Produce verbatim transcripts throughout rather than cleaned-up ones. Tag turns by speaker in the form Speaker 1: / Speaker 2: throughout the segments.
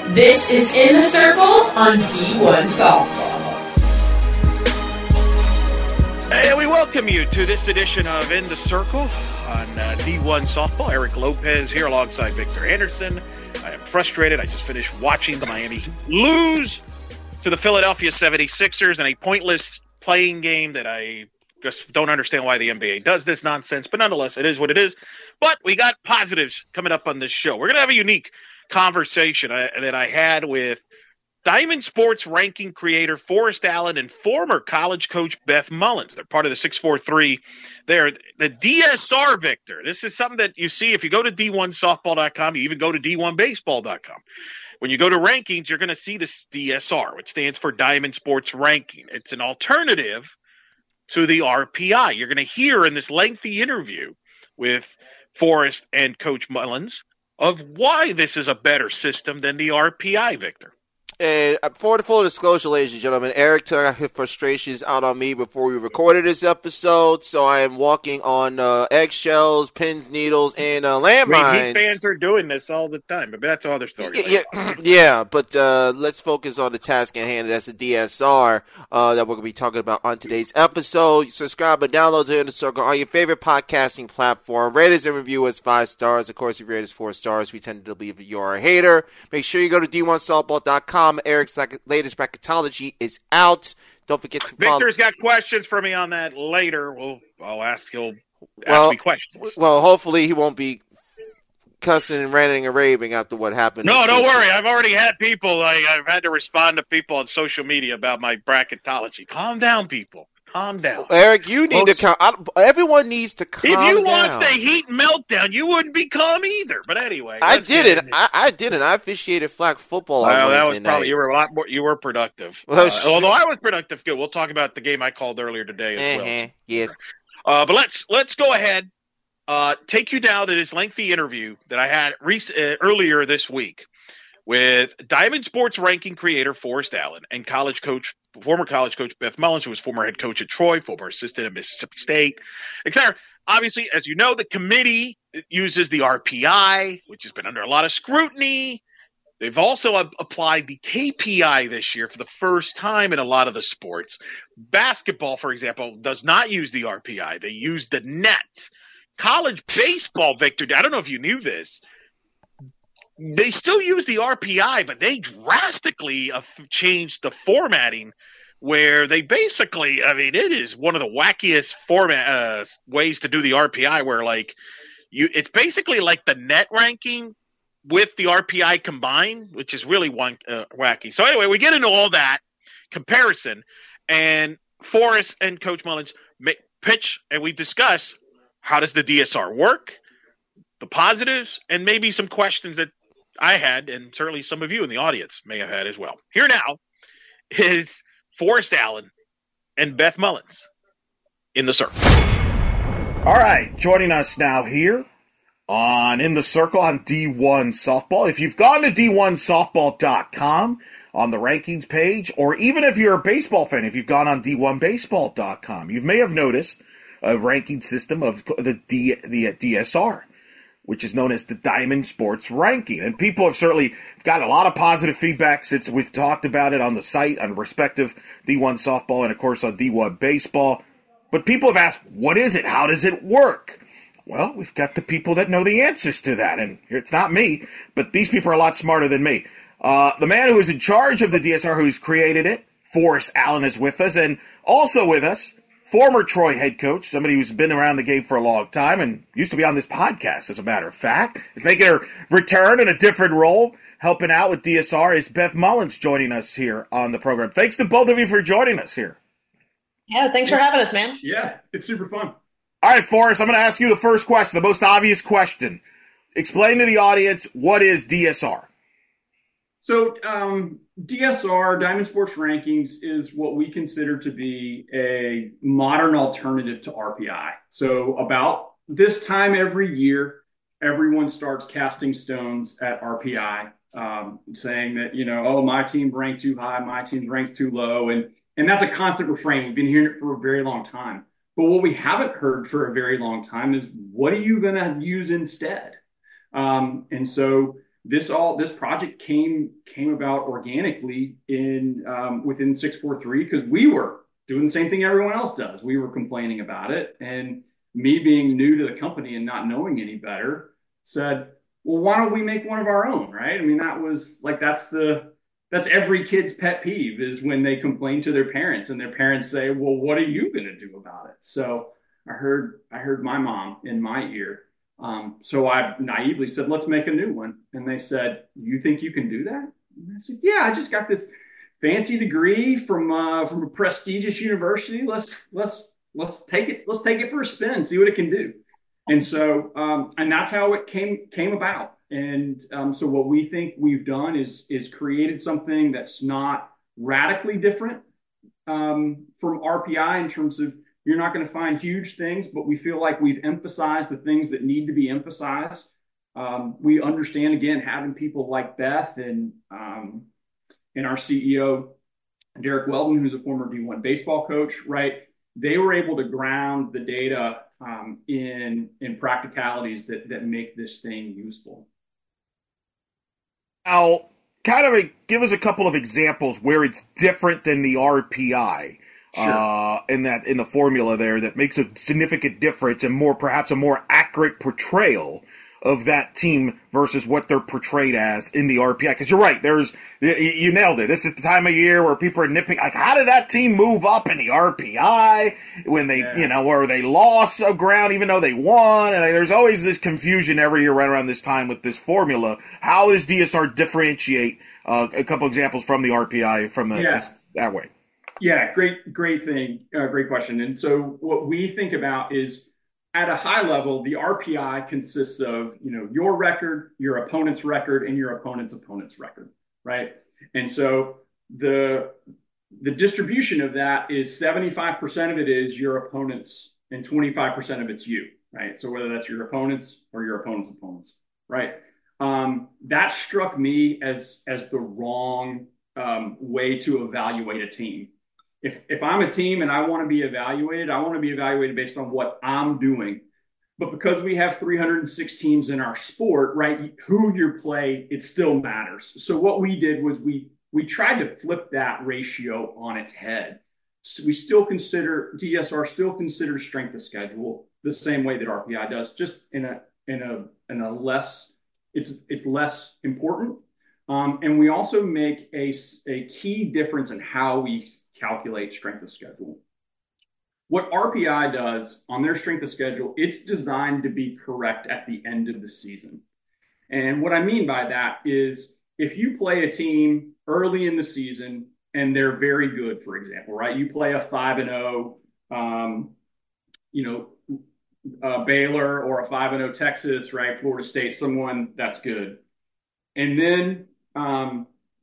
Speaker 1: This is In the Circle on D one Softball.
Speaker 2: Hey, we welcome you to this edition of In the Circle on uh, D one Softball. Eric Lopez here alongside Victor Anderson. I am frustrated. I just finished watching the Miami Heat lose to the Philadelphia seventy-sixers in a pointless playing game that I just don't understand why the N B A does this nonsense. But nonetheless, it is what it is. But we got positives coming up on this show. We're going to have a unique conversation I, that I had with Diamond Sports ranking creator Forrest Allen and former college coach Beth Mullins. They're part of the six four three. They're the D S R, Victor. This is something that you see if you go to D one softball dot com. You even go to D one baseball dot com. When you go to rankings, you're going to see this D S R, which stands for Diamond Sports Ranking. It's an alternative to the R P I. You're going to hear in this lengthy interview with Forrest and Coach Mullins of why this is a better system than the R P I, Victor.
Speaker 3: And for the full disclosure, ladies and gentlemen, Eric took his frustrations out on me before we recorded this episode, so I am walking on uh, eggshells, pins, needles, and uh, landmines.
Speaker 2: I mean, Heat fans are doing this all the time, but that's another story.
Speaker 3: Yeah, yeah, yeah, but uh, let's focus on the task at hand. That's the D S R uh, that we're going to be talking about on today's episode. Subscribe and download to In the Circle on your favorite podcasting platform. Rate us and review us five stars. Of course, if you rate us four stars, we tend to believe you're a hater. Make sure you go to D one softball dot com. Eric's latest bracketology is out. Don't forget to follow.
Speaker 2: Victor's got questions for me on that later. We'll, I'll ask. He'll ask
Speaker 3: well,
Speaker 2: me questions.
Speaker 3: Well, hopefully he won't be cussing and ranting and raving after what happened.
Speaker 2: No, don't worry. I've already had people. Like, I've had to respond to people on social media about my bracketology. Calm down, people. Calm down.
Speaker 3: Eric, you need Folks, to calm. Everyone needs to calm down.
Speaker 2: If you
Speaker 3: down.
Speaker 2: watched the Heat meltdown, you wouldn't be calm either. But anyway,
Speaker 3: I didn't. I, I didn't. I officiated flag football.
Speaker 2: Well,
Speaker 3: on
Speaker 2: that
Speaker 3: Wednesday
Speaker 2: was probably
Speaker 3: night.
Speaker 2: you were a lot more. You were productive.
Speaker 3: Well,
Speaker 2: uh, although I was productive, good. We'll talk about the game I called earlier today as
Speaker 3: uh-huh.
Speaker 2: well.
Speaker 3: Yes.
Speaker 2: Uh, but let's let's go ahead. Uh, take you down to this lengthy interview that I had rec- uh, earlier this week with Diamond Sports ranking creator Forrest Allen and college coach, former college coach Beth Mullins, who was former head coach at Troy, former assistant at Mississippi State, et cetera. Obviously, as you know, the committee uses the R P I, which has been under a lot of scrutiny. They've also a- applied the K P I this year for the first time in a lot of the sports. Basketball, for example, does not use the R P I. They use the net. College baseball, Victor, I don't know if you knew this. They still use the R P I, but they drastically uh, changed the formatting where they basically, I mean, it is one of the wackiest format uh, ways to do the R P I where, like, you, it's basically like the net ranking with the R P I combined, which is really one, uh, wacky. So anyway, we get into all that comparison, and Forrest and Coach Mullins pitch, and we discuss how does the D S R work, the positives, and maybe some questions that I had, and certainly some of you in the audience may have had as well. Here now is Forrest Allen and Beth Mullins in the Circle.
Speaker 4: All right, joining us now here on In the Circle on D one Softball. If you've gone to D one softball dot com on the rankings page, or even if you're a baseball fan, if you've gone on D one baseball dot com, you may have noticed a ranking system of the D, the D S R, which is known as the Diamond Sports Ranking. And people have certainly got a lot of positive feedback since we've talked about it on the site, on respective D one Softball and, of course, on D one Baseball. But people have asked, what is it? How does it work? Well, we've got the people that know the answers to that. And it's not me, but these people are a lot smarter than me. Uh, the man who is in charge of the D S R, who's created it, Forrest Allen, is with us. And also with us, former Troy head coach, somebody who's been around the game for a long time and used to be on this podcast, as a matter of fact, is making a return in a different role, helping out with D S R, is Beth Mullins joining us here on the program. Thanks to both of you for joining us here.
Speaker 5: Yeah, thanks for having us, man.
Speaker 6: Yeah, it's super fun.
Speaker 4: All right, Forrest, I'm going to ask you the first question, the most obvious question. Explain to the audience, what is D S R?
Speaker 6: So um, D S R, Diamond Sports Rankings, is what we consider to be a modern alternative to R P I. So about this time every year, everyone starts casting stones at R P I, um, saying that, you know, oh, my team ranked too high, my team's ranked too low. And, and that's a constant refrain. We've been hearing it for a very long time. But what we haven't heard for a very long time is, what are you going to use instead? Um, and so this all this project came came about organically in um, within six forty-three because we were doing the same thing everyone else does. We were complaining about it, and me being new to the company and not knowing any better said, well, why don't we make one of our own, right? I mean, that was like that's the that's every kid's pet peeve is when they complain to their parents and their parents say, well, what are you going to do about it? So I heard I heard my mom in my ear. Um, so I naively said, let's make a new one. And they said, you think you can do that? And I said, yeah, I just got this fancy degree from uh, from a prestigious university. Let's let's let's take it let's take it for a spin, see what it can do. And so um, and that's how it came came about. And um, so what we think we've done is is created something that's not radically different um, from R P I in terms of you're not going to find huge things, but we feel like we've emphasized the things that need to be emphasized. Um, we understand, again, having people like Beth and um, and our C E O, Derek Weldon, who's a former D one baseball coach, right? They were able to ground the data um, in in practicalities that that make this thing useful.
Speaker 4: Now, kind of a, give us a couple of examples where it's different than the R P I. Sure. Uh, in that in the formula there that makes a significant difference and more perhaps a more accurate portrayal of that team versus what they're portrayed as in the R P I. Because you're right, there's you nailed it. This is the time of year where people are nitpicking, like, how did that team move up in the R P I when they, yeah. you know, or they lost some ground even though they won? And there's always this confusion every year right around this time with this formula. How does D S R differentiate? Uh, a couple examples from the R P I from the
Speaker 6: yeah.
Speaker 4: that way.
Speaker 6: Yeah, great, great thing, uh, great question. And so what we think about is at a high level, the R P I consists of, you know, your record, your opponent's record, and your opponent's opponent's record, right? And so the the distribution of that is seventy-five percent of it is your opponent's and twenty-five percent of it's you, right? So whether that's your opponent's or your opponent's opponent's, right? Um, that struck me as as the wrong um, way to evaluate a team. If if I'm a team and I want to be evaluated, I want to be evaluated based on what I'm doing. But because we have three hundred six teams in our sport, right, who you play, it still matters. So what we did was we we tried to flip that ratio on its head. So we still consider, D S R still considers strength of schedule the same way that R P I does, just in a in a in a less, it's it's less important. Um, and we also make a, a key difference in how we calculate strength of schedule. What R P I does on their strength of schedule, it's designed to be correct at the end of the season. And what I mean by that is if you play a team early in the season and they're very good, for example, right? You play a five and oh, um, you know, uh, Baylor or a five and oh Texas, right? Florida State, someone that's good. And then um,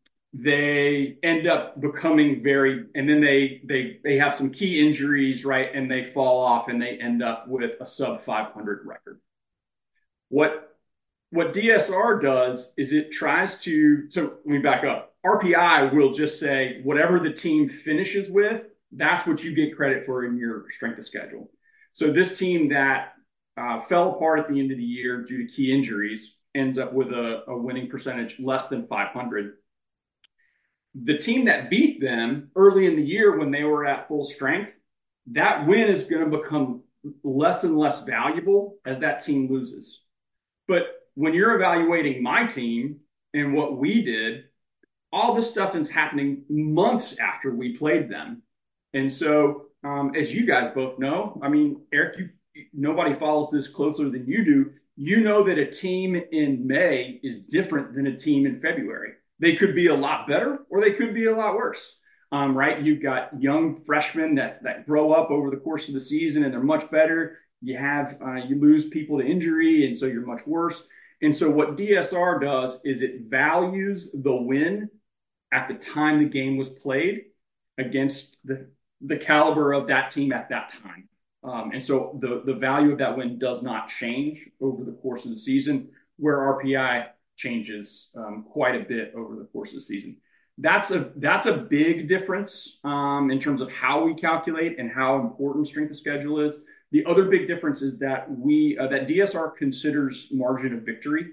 Speaker 6: they end up becoming very, and then they they they have some key injuries, right? And they fall off and they end up with a sub five hundred record. What what D S R does is it tries to, so let me back up. R P I will just say whatever the team finishes with, that's what you get credit for in your strength of schedule. So this team that uh, fell apart at the end of the year due to key injuries ends up with a, a winning percentage less than five hundred. The team that beat them early in the year when they were at full strength, that win is going to become less and less valuable as that team loses. But when you're evaluating my team and what we did, all this stuff is happening months after we played them. And so, um, as you guys both know, I mean, Eric, you, nobody follows this closer than you do. You know that a team in May is different than a team in February. They could be a lot better or they could be a lot worse, um, right? You've got young freshmen that, that grow up over the course of the season and they're much better. You have, uh, you lose people to injury, and so you're much worse. And so what D S R does is it values the win at the time the game was played against the, the caliber of that team at that time. Um, and so the, the value of that win does not change over the course of the season, where R P I changes um, quite a bit over the course of the season. That's a that's a big difference um, in terms of how we calculate and how important strength of schedule is. The other big difference is that we uh, that D S R considers margin of victory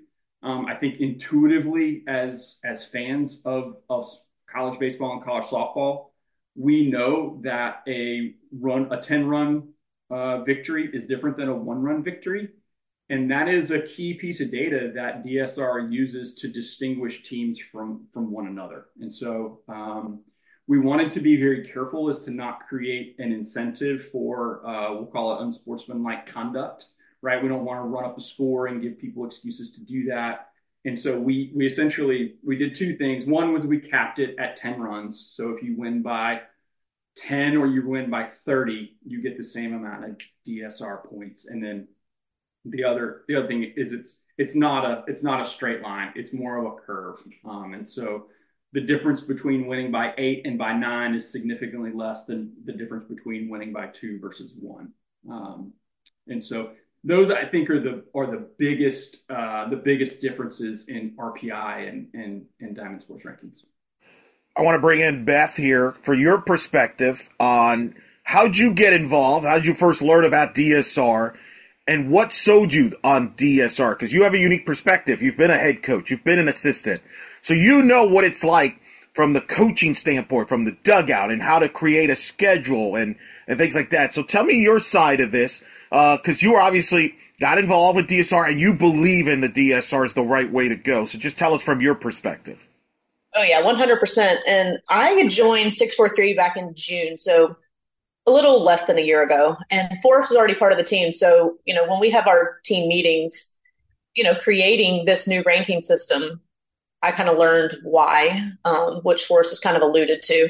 Speaker 6: Um, I think intuitively, as as fans of of college baseball and college softball, we know that a run a ten run uh, victory is different than a one run victory, and that is a key piece of data that D S R uses to distinguish teams from from one another. And so um, we wanted to be very careful as to not create an incentive for uh, we'll call it unsportsmanlike conduct. Right, we don't want to run up a score and give people excuses to do that. And so we we essentially we did two things. One was we capped it at ten runs. So if you win by ten or you win by thirty, you get the same amount of D S R points. And then the other the other thing is it's it's not a it's not a straight line. It's more of a curve. Um, and so the difference between winning by eight and by nine is significantly less than the difference between winning by two versus one. Um, and so those I think are the are the biggest uh, the biggest differences in R P I and and, and Diamond Sports Rankings.
Speaker 4: I want to bring in Beth here for your perspective on how'd you get involved? How'd you first learn about D S R? And what sold you on D S R? Because you have a unique perspective. You've been a head coach. You've been an assistant. So you know what it's like from the coaching standpoint, from the dugout, and how to create a schedule and, and things like that. So tell me your side of this, because uh, you obviously got involved with D S R and you believe in the D S R is the right way to go. So just tell us from your perspective.
Speaker 5: Oh, yeah, one hundred percent. And I had joined six forty-three back in June, so a little less than a year ago. And Forrest is already part of the team. So, you know, when we have our team meetings, you know, creating this new ranking system, I kind of learned why, um, which Forrest has kind of alluded to.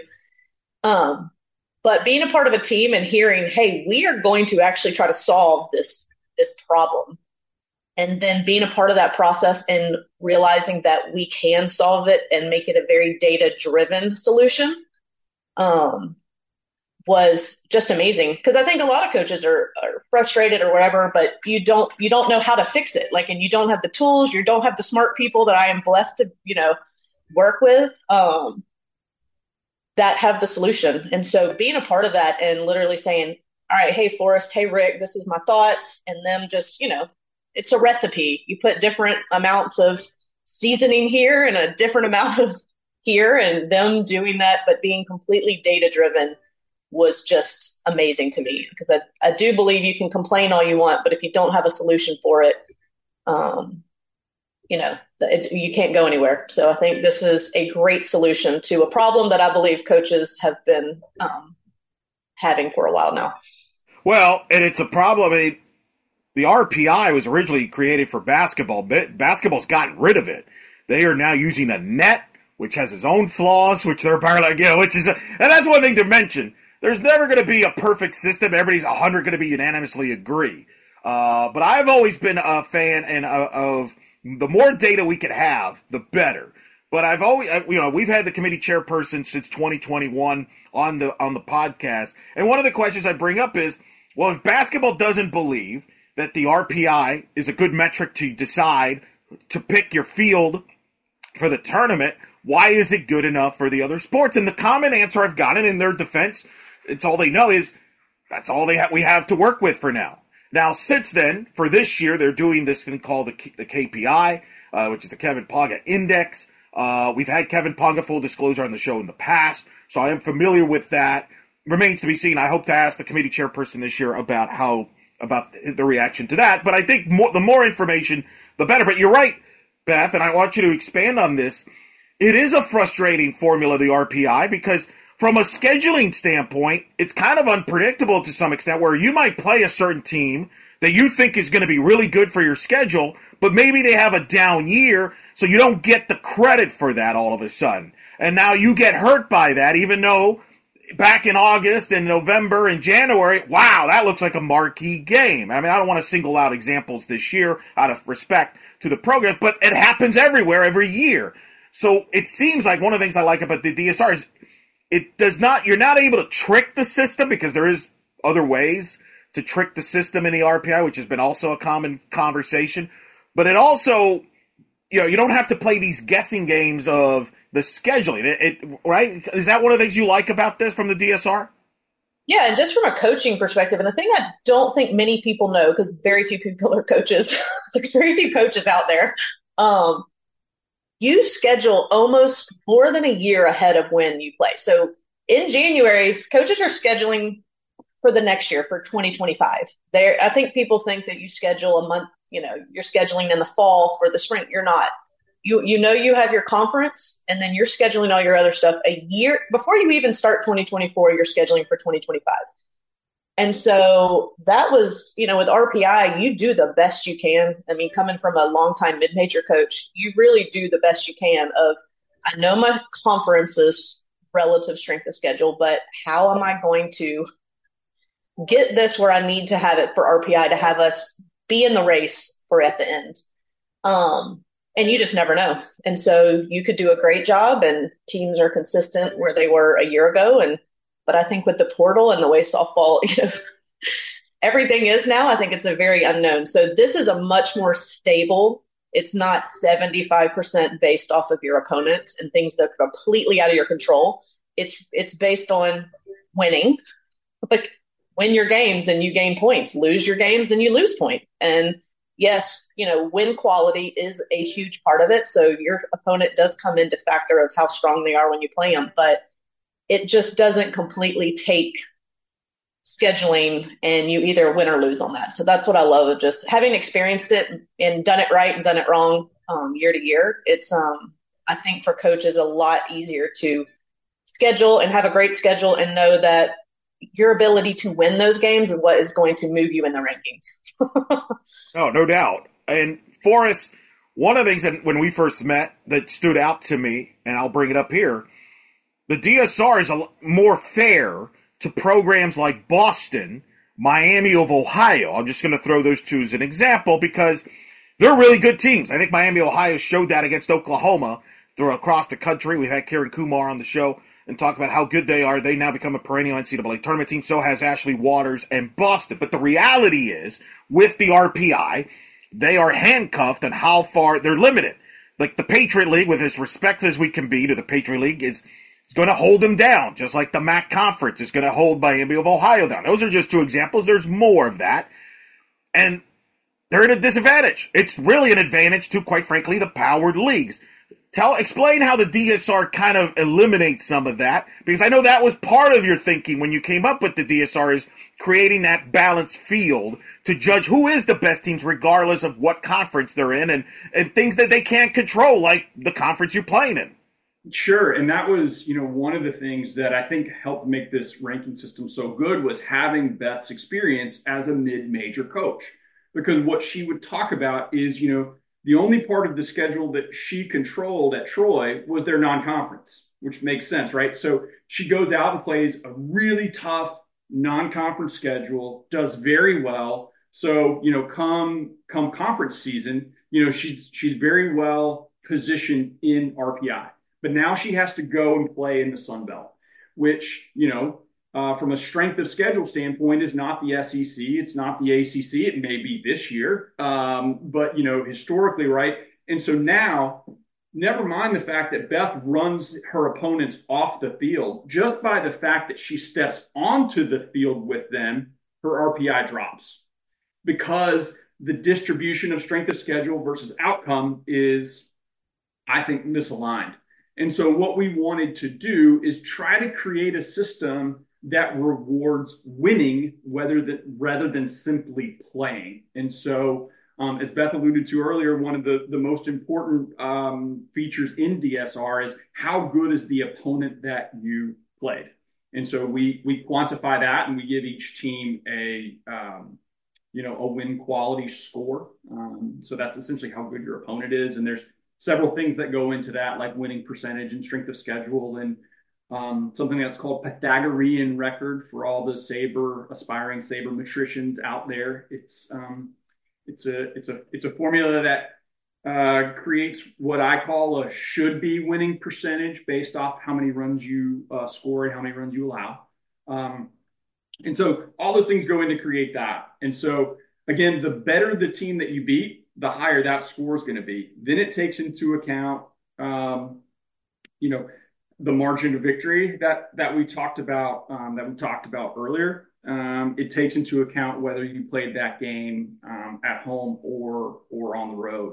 Speaker 5: Um, but being a part of a team and hearing, hey, we are going to actually try to solve this this problem. And then being a part of that process and realizing that we can solve it and make it a very data-driven solution um, was just amazing. Because I think a lot of coaches are, are frustrated or whatever, but you don't you don't know how to fix it. Like, and you don't have the tools, you don't have the smart people that I am blessed to, you know, work with um, that have the solution. And so being a part of that and literally saying, all right, hey, Forrest, hey, Rick, this is my thoughts, and them just, you know, it's a recipe. You put different amounts of seasoning here and a different amount of here, and them doing that, but being completely data driven was just amazing to me, because I, I do believe you can complain all you want, but if you don't have a solution for it, um, you know, it, you can't go anywhere. So I think this is a great solution to a problem that I believe coaches have been um, having for a while now.
Speaker 4: Well, and it's a problem. I mean, the R P I was originally created for basketball, but basketball's gotten rid of it. They are now using a net, which has its own flaws, which they're apparently, you know, which is, a, and that's one thing to mention. There's never going to be a perfect system. Everybody's one hundred going to be unanimously agree. Uh, but I've always been a fan and uh, of the more data we could have, the better. But I've always, you know, we've had the committee chairperson since twenty twenty-one on the on the podcast, and one of the questions I bring up is, well, if basketball doesn't believe that the R P I is a good metric to decide to pick your field for the tournament, why is it good enough for the other sports? And the common answer I've gotten in their defense, it's all they know is that's all they ha- we have to work with for now. Now, since then, for this year, they're doing this thing called the, K- the K P I, uh, which is the Kevin Ponga Index. Uh, we've had Kevin Ponga, full disclosure, on the show in the past, so I am familiar with that. Remains to be seen. I hope to ask the committee chairperson this year about how about the reaction to that. But I think more, the more information, the better. But you're right, Beth, and I want you to expand on this. It is a frustrating formula, the R P I, because from a scheduling standpoint, it's kind of unpredictable to some extent, where you might play a certain team that you think is going to be really good for your schedule, but maybe they have a down year, so you don't get the credit for that all of a sudden. And now you get hurt by that, even though back in August and November and January, wow, that looks like a marquee game. I mean, I don't want to single out examples this year out of respect to the program, but it happens everywhere every year. So it seems like one of the things I like about the D S R is it does not, you're not able to trick the system, because there is other ways to trick the system in the R P I, which has been also a common conversation. But it also, you know, you don't have to play these guessing games of the scheduling, it, it, right? Is that one of the things you like about this from the D S R?
Speaker 5: Yeah, and just from a coaching perspective, and the thing I don't think many people know, because very few people are coaches, there's very few coaches out there, Um, you schedule almost more than a year ahead of when you play. So in January, coaches are scheduling for the next year, for twenty twenty-five. There, I think people think that you schedule a month, you know, you're scheduling in the fall for the spring. You're not. You you know you have your conference, and then you're scheduling all your other stuff a year before you even start twenty twenty-four. You're scheduling for twenty twenty-five. And so that was, you know, with R P I, you do the best you can. I mean, coming from a longtime mid-major coach, you really do the best you can of, I know my conference's relative strength of schedule, but how am I going to get this where I need to have it for R P I to have us be in the race for at the end? Um, and you just never know. And so you could do a great job, and teams are consistent where they were a year ago. And But I think with the portal and the way softball, you know, everything is now, I think it's a very unknown. So this is a much more stable. It's not seventy-five percent based off of your opponents and things that are completely out of your control. It's it's based on winning. Like, win your games and you gain points. Lose your games and you lose points. And yes, you know, win quality is a huge part of it. So your opponent does come into factor of how strong they are when you play them. But it just doesn't completely take scheduling, and you either win or lose on that. So that's what I love of just having experienced it and done it right and done it wrong um, year to year. It's, um, I think for coaches, a lot easier to schedule and have a great schedule and know that your ability to win those games is what is going to move you in the rankings.
Speaker 4: No, no doubt. And Forrest, one of the things that when we first met that stood out to me, and I'll bring it up here, the D S R is a more fair to programs like Boston, Miami of Ohio. I'm just going to throw those two as an example because they're really good teams. I think Miami, Ohio showed that against Oklahoma through across the country. We've had Karen Kumar on the show and talk about how good they are. They now become a perennial N C double A tournament team. So has Ashley Waters and Boston. But the reality is, with the R P I, they are handcuffed on how far they're limited. Like the Patriot League, with as respectful as we can be to the Patriot League, is It's going to hold them down, just like the M A C Conference is going to hold Miami of Ohio down. Those are just two examples. There's more of that. And they're at a disadvantage. It's really an advantage to, quite frankly, the powered leagues. Tell, explain how the D S R kind of eliminates some of that, because I know that was part of your thinking when you came up with the D S R, is creating that balanced field to judge who is the best teams regardless of what conference they're in, and, and things that they can't control, like the conference you're playing in.
Speaker 6: Sure. And that was, you know, one of the things that I think helped make this ranking system so good was having Beth's experience as a mid-major coach. Because what she would talk about is, you know, the only part of the schedule that she controlled at Troy was their non-conference, which makes sense, right? So she goes out and plays a really tough non-conference schedule, does very well. So, you know, come come conference season, you know, she's she's very well positioned in R P I. But now she has to go and play in the Sun Belt, which, you know, uh, from a strength of schedule standpoint is not the S E C. It's not the A C C. It may be this year. Um, but, you know, historically, right? And so now, never mind the fact that Beth runs her opponents off the field, just by the fact that she steps onto the field with them, her R P I drops. Because the distribution of strength of schedule versus outcome is, I think, misaligned. And so what we wanted to do is try to create a system that rewards winning rather than, rather than simply playing. And so, um, as Beth alluded to earlier, one of the, the most important um, features in D S R is how good is the opponent that you played. And so we we quantify that, and we give each team a um, you know a win quality score. Um, so that's essentially how good your opponent is. And there's several things that go into that, like winning percentage and strength of schedule, and um, something that's called Pythagorean record for all the saber aspiring sabermetricians out there. It's um, it's a it's a it's a formula that uh, creates what I call a should be winning percentage based off how many runs you uh, score and how many runs you allow. Um, and so all those things go in to create that. And so again, the better the team that you beat, the higher that score is going to be. Then it takes into account, um, you know, the margin of victory that that we talked about um, that we talked about earlier. Um, it takes into account whether you played that game um, at home or or on the road.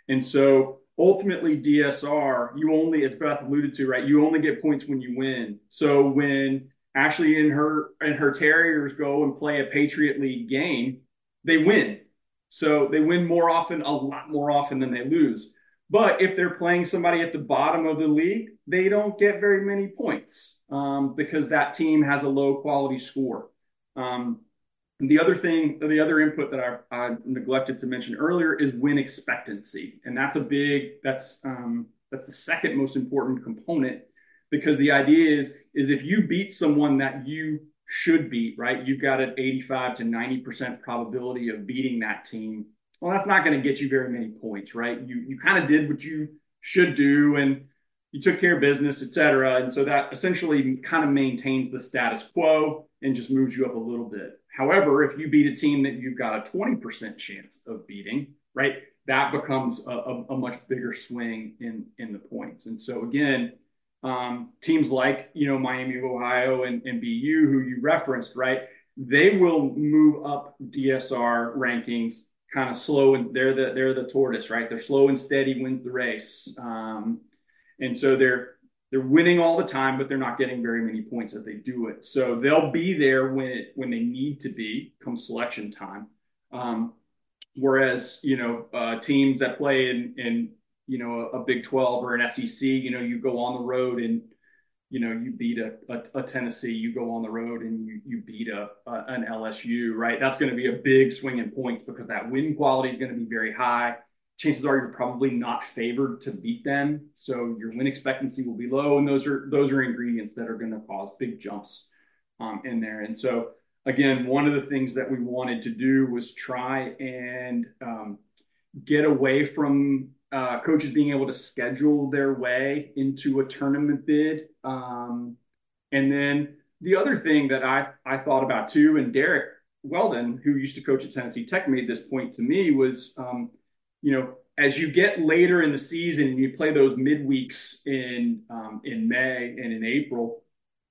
Speaker 6: And so ultimately D S R, you only, as Beth alluded to, right, you only get points when you win. So when Ashley and her and her Terriers go and play a Patriot League game, they win. So they win more often, a lot more often than they lose. But if they're playing somebody at the bottom of the league, they don't get very many points um, because that team has a low quality score. Um, and the other thing, the other input that I, I neglected to mention earlier is win expectancy, and that's a big, that's um, that's the second most important component, because the idea is is if you beat someone that you should beat, right, you've got an eighty-five to ninety percent probability of beating that team. Well, that's not going to get you very many points, right? You you kind of did what you should do, and you took care of business, et cetera. And so that essentially kind of maintains the status quo and just moves you up a little bit. However, if you beat a team that you've got a twenty percent chance of beating, right, that becomes a, a, a much bigger swing in, in the points. And so again, um, teams like, you know, Miami of Ohio and, and B U, who you referenced, right, they will move up D S R rankings kind of slow, and they're the they're the tortoise, right? They're slow and steady wins the race. Um, and so they're they're winning all the time, but they're not getting very many points as they do it. So they'll be there when it, when they need to be come selection time. Um, whereas, you know, uh, teams that play in, in, you know, a, a Big twelve or an S E C, you know, you go on the road and, you know, you beat a, a, a Tennessee, you go on the road and you, you beat a, a an L S U, right? That's going to be a big swing in points because that win quality is going to be very high. Chances are you're probably not favored to beat them, so your win expectancy will be low, and those are those are ingredients that are going to cause big jumps um, in there. And so, again, one of the things that we wanted to do was try and um, get away from uh, coaches being able to schedule their way into a tournament bid. Um, and then the other thing that I I thought about too, and Derek Weldon, who used to coach at Tennessee Tech, made this point to me, was um, you know, as you get later in the season and you play those midweeks in um, in May and in April,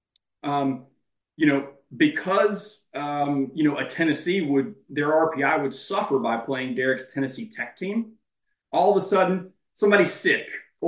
Speaker 6: um, you know, because um, you know, a Tennessee would, their R P I would suffer by playing Derek's Tennessee Tech team. All of a sudden, somebody's sick,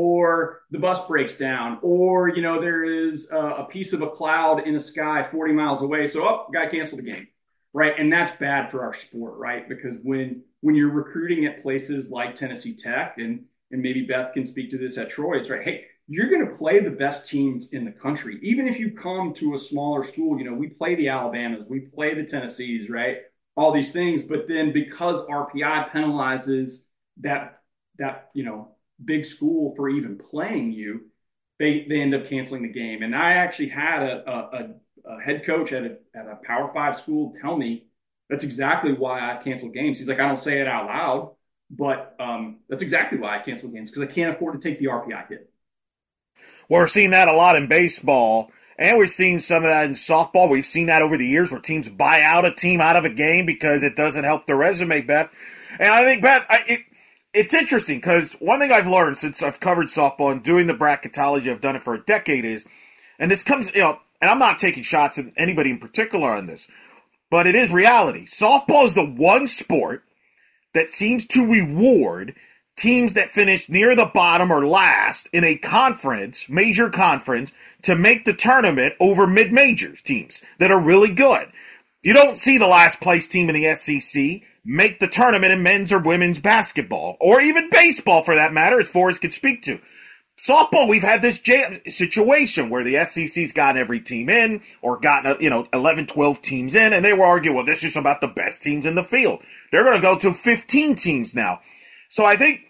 Speaker 6: or the bus breaks down, or you know, there is a, a piece of a cloud in the sky forty miles away, so oh, got to cancel the game. Right. And that's bad for our sport, right? Because when when you're recruiting at places like Tennessee Tech, and and maybe Beth can speak to this at Troy, it's right, hey, you're going to play the best teams in the country. Even if you come to a smaller school, you know, we play the Alabamas, we play the Tennessees, right? All these things. But then because R P I penalizes that that, you know, big school for even playing you, they they end up canceling the game. And I actually had a a, a a head coach at a, at a Power Five school tell me that's exactly why I canceled games. He's like, I don't say it out loud, but um, that's exactly why I canceled games, because I can't afford to take the R P I hit.
Speaker 4: Well, we're seeing that a lot in baseball, and we're seeing some of that in softball. We've seen that over the years where teams buy out a team out of a game because it doesn't help their resume, Beth. And I think, Beth, I, it, it's interesting because one thing I've learned since I've covered softball and doing the bracketology, I've done it for a decade, is, and this comes, you know, and I'm not taking shots at anybody in particular on this, but it is reality. Softball is the one sport that seems to reward teams that finish near the bottom or last in a conference, major conference, to make the tournament over mid-majors teams that are really good. You don't see the last place team in the S E C make the tournament in men's or women's basketball, or even baseball for that matter, as Forrest could speak to. Softball, we've had this j- situation where the S E C's gotten every team in, or gotten, you know, eleven, twelve teams in, and they were arguing, well, this is about the best teams in the field. They're going to go to fifteen teams now. So I think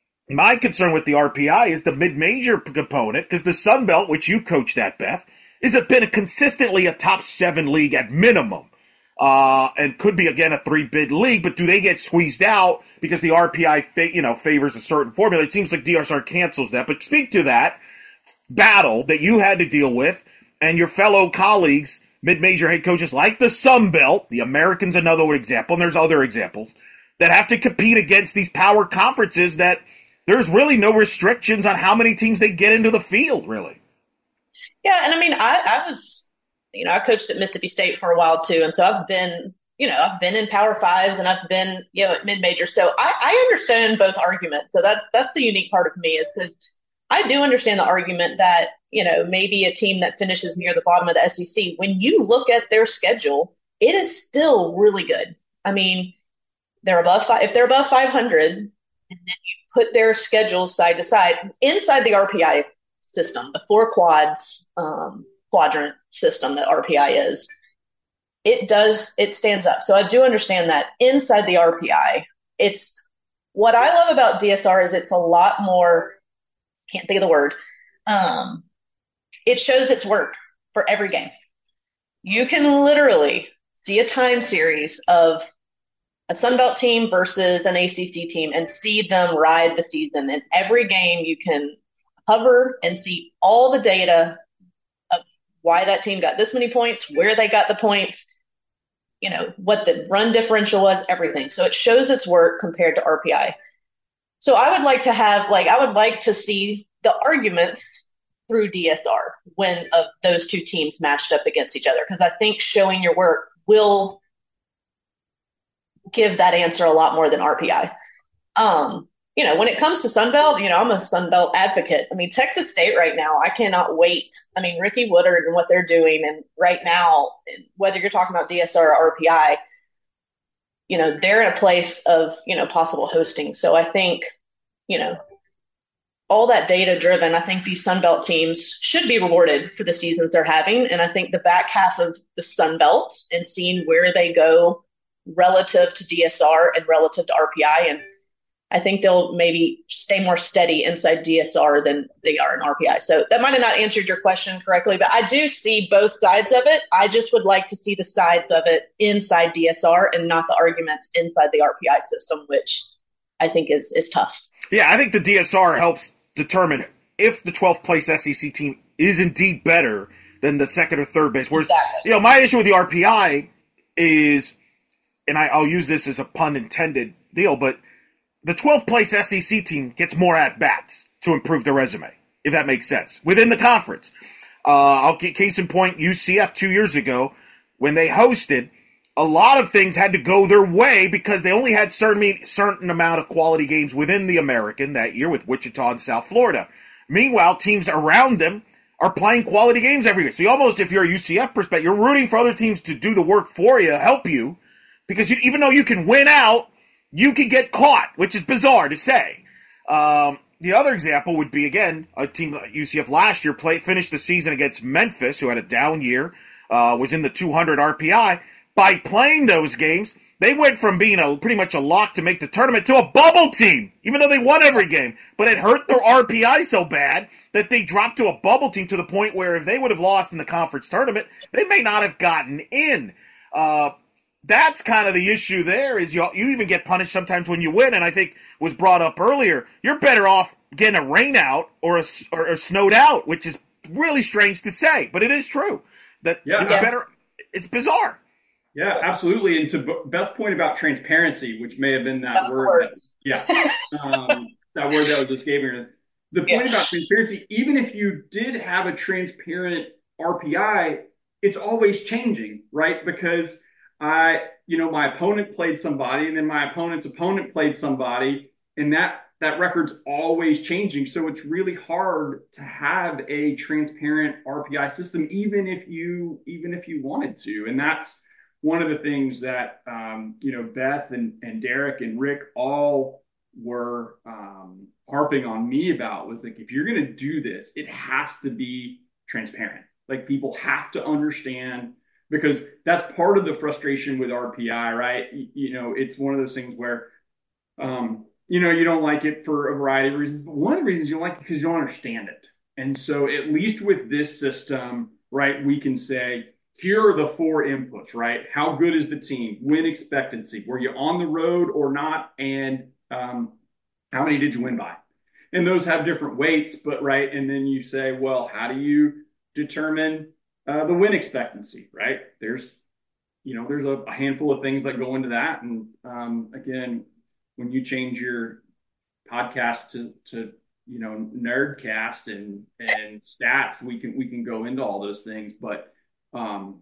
Speaker 4: my concern with the R P I is the mid-major component, because the Sun Belt, which you coached at, Beth, has been a consistently a top seven league at minimum. Uh, and could be, again, a three-bid league, but do they get squeezed out because the R P I, fa- you know, favors a certain formula? It seems like D S R cancels that, but speak to that battle that you had to deal with and your fellow colleagues, mid-major head coaches like the Sun Belt, the Americans another example, and there's other examples, that have to compete against these power conferences that there's really no restrictions on how many teams they get into the field, really.
Speaker 5: Yeah, and I mean, I, I was... You know, I coached at Mississippi State for a while too, and so I've been you know, I've been in Power Fives and I've been, you know, at mid major. So I, I understand both arguments. So that's that's the unique part of me is because I do understand the argument that, you know, maybe a team that finishes near the bottom of the S E C, when you look at their schedule, it is still really good. I mean, they're above five, if they're above five hundred, and then you put their schedules side to side inside the R P I system, the four quads um, quadrant system that R P I is, it does, it stands up. So I do understand that inside the R P I, it's what I love about D S R is it's a lot more, can't think of the word. Um, it shows its work for every game. You can literally see a time series of a Sun Belt team versus an A C C team and see them ride the season. In every game, you can hover and see all the data of why that team got this many points, where they got the points, you know, what the run differential was, everything. So it shows its work compared to R P I. So I would like to have, like, I would like to see the arguments through D S R when of those two teams matched up against each other, because I think showing your work will give that answer a lot more than R P I. Um, you know, when it comes to Sunbelt, you know, I'm a Sunbelt advocate. I mean, Texas State right now, I cannot wait. I mean, Ricky Woodard and what they're doing, and right now, whether you're talking about D S R or R P I, you know, they're in a place of, you know, possible hosting. So I think, you know, all that data driven, I think these Sunbelt teams should be rewarded for the seasons they're having. And I think the back half of the Sunbelt and seeing where they go relative to D S R and relative to R P I, and I think they'll maybe stay more steady inside D S R than they are in R P I. So that might have not answered your question correctly, but I do see both sides of it. I just would like to see the sides of it inside D S R and not the arguments inside the R P I system, which I think is, is tough.
Speaker 4: Yeah, I think the D S R helps determine if the twelfth place S E C team is indeed better than the second or third base. Whereas,
Speaker 5: exactly.
Speaker 4: you know, my issue with the R P I is, and I, I'll use this as a pun intended deal, but the twelfth place S E C team gets more at-bats to improve their resume, if that makes sense, within the conference. Uh, I'll get case in point, U C F two years ago, when they hosted, a lot of things had to go their way because they only had certain certain amount of quality games within the American that year with Wichita and South Florida. Meanwhile, teams around them are playing quality games every year. So you almost, if you're a U C F perspective, you're rooting for other teams to do the work for you, help you, because you, even though you can win out, you can get caught, which is bizarre to say. Um, the other example would be, again, a team like U C F last year played, finished the season against Memphis, who had a down year, uh, was in the two hundred R P I. By playing those games, they went from being a pretty much a lock to make the tournament to a bubble team, even though they won every game. But it hurt their R P I so bad that they dropped to a bubble team to the point where if they would have lost in the conference tournament, they may not have gotten in. Uh, That's kind of the issue there is you you even get punished sometimes when you win, and I think was brought up earlier. You're better off getting a rain out or a, or a snowed out, which is really strange to say, but it is true. That
Speaker 6: yeah.
Speaker 4: you're better. It's bizarre.
Speaker 6: Yeah, absolutely. And to Beth's point about transparency, which may have been that
Speaker 5: That's
Speaker 6: word,
Speaker 5: word.
Speaker 6: That, yeah, um, that word that was escaping her. The point
Speaker 5: Yeah.
Speaker 6: about transparency, even if you did have a transparent R P I, it's always changing, right? Because I, you know, my opponent played somebody, and then my opponent's opponent played somebody, and that that record's always changing. So it's really hard to have a transparent R P I system, even if you even if you wanted to, and that's one of the things that, um, you know, Beth and, and Derek and Rick all were um, harping on me about was like, if you're going to do this, it has to be transparent. Like people have to understand, because that's part of the frustration with R P I, right? You, you know, it's one of those things where, um, you know, you don't like it for a variety of reasons, but one of the reasons you don't like it because you don't understand it. And so at least with this system, right, we can say, here are the four inputs, right? How good is the team? Win expectancy. Were you on the road or not? And um, how many did you win by? And those have different weights, but right. And then you say, well, how do you determine uh, the win expectancy, right? There's, you know, there's a, a handful of things that go into that. And um, again, when you change your podcast to, to you know, Nerdcast and and stats, we can we can go into all those things, but Um,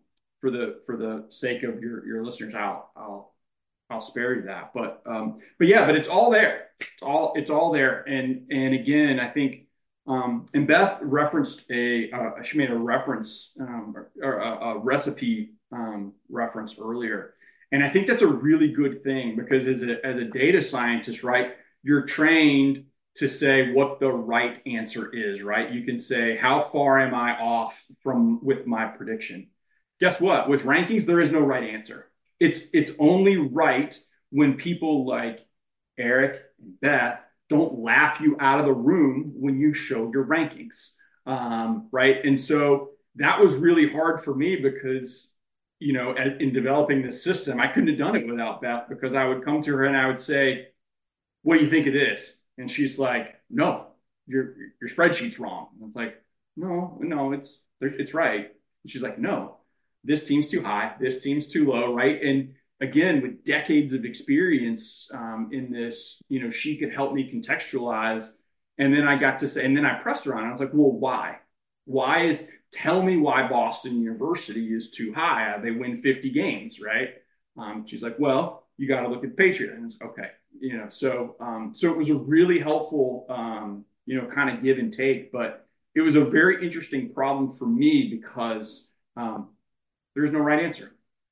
Speaker 6: for the for the sake of your your listeners, I'll I'll I'll spare you that. But um, but yeah, but it's all there. It's all it's all there. And and again, I think um, and Beth referenced a uh, she made a reference um, or, or a, a recipe um, reference earlier, and I think that's a really good thing because as a as a data scientist, right, you're trained to say what the right answer is, right? You can say how far am I off from with my prediction. Guess what? With rankings, there is no right answer. It's it's only right when people like Eric and Beth don't laugh you out of the room when you show your rankings, um, right? And so that was really hard for me because, you know, in developing this system, I couldn't have done it without Beth because I would come to her and I would say, "What do you think it is?" And she's like, "No, your your spreadsheet's wrong." And it's like, "No, no, it's it's right." And she's like, "No, this team's too high, this team's too low," right? And again, with decades of experience um, in this, you know, she could help me contextualize. And then I got to say, and then I pressed her on it. I was like, "Well, why? Why is, tell me why Boston University is too high. They win fifty games, right?" Um, she's like, "Well, you got to look at the Patriots." And it's okay. You know, so um, so it was a really helpful, um, you know, kind of give and take. But it was a very interesting problem for me because um, there's no right answer.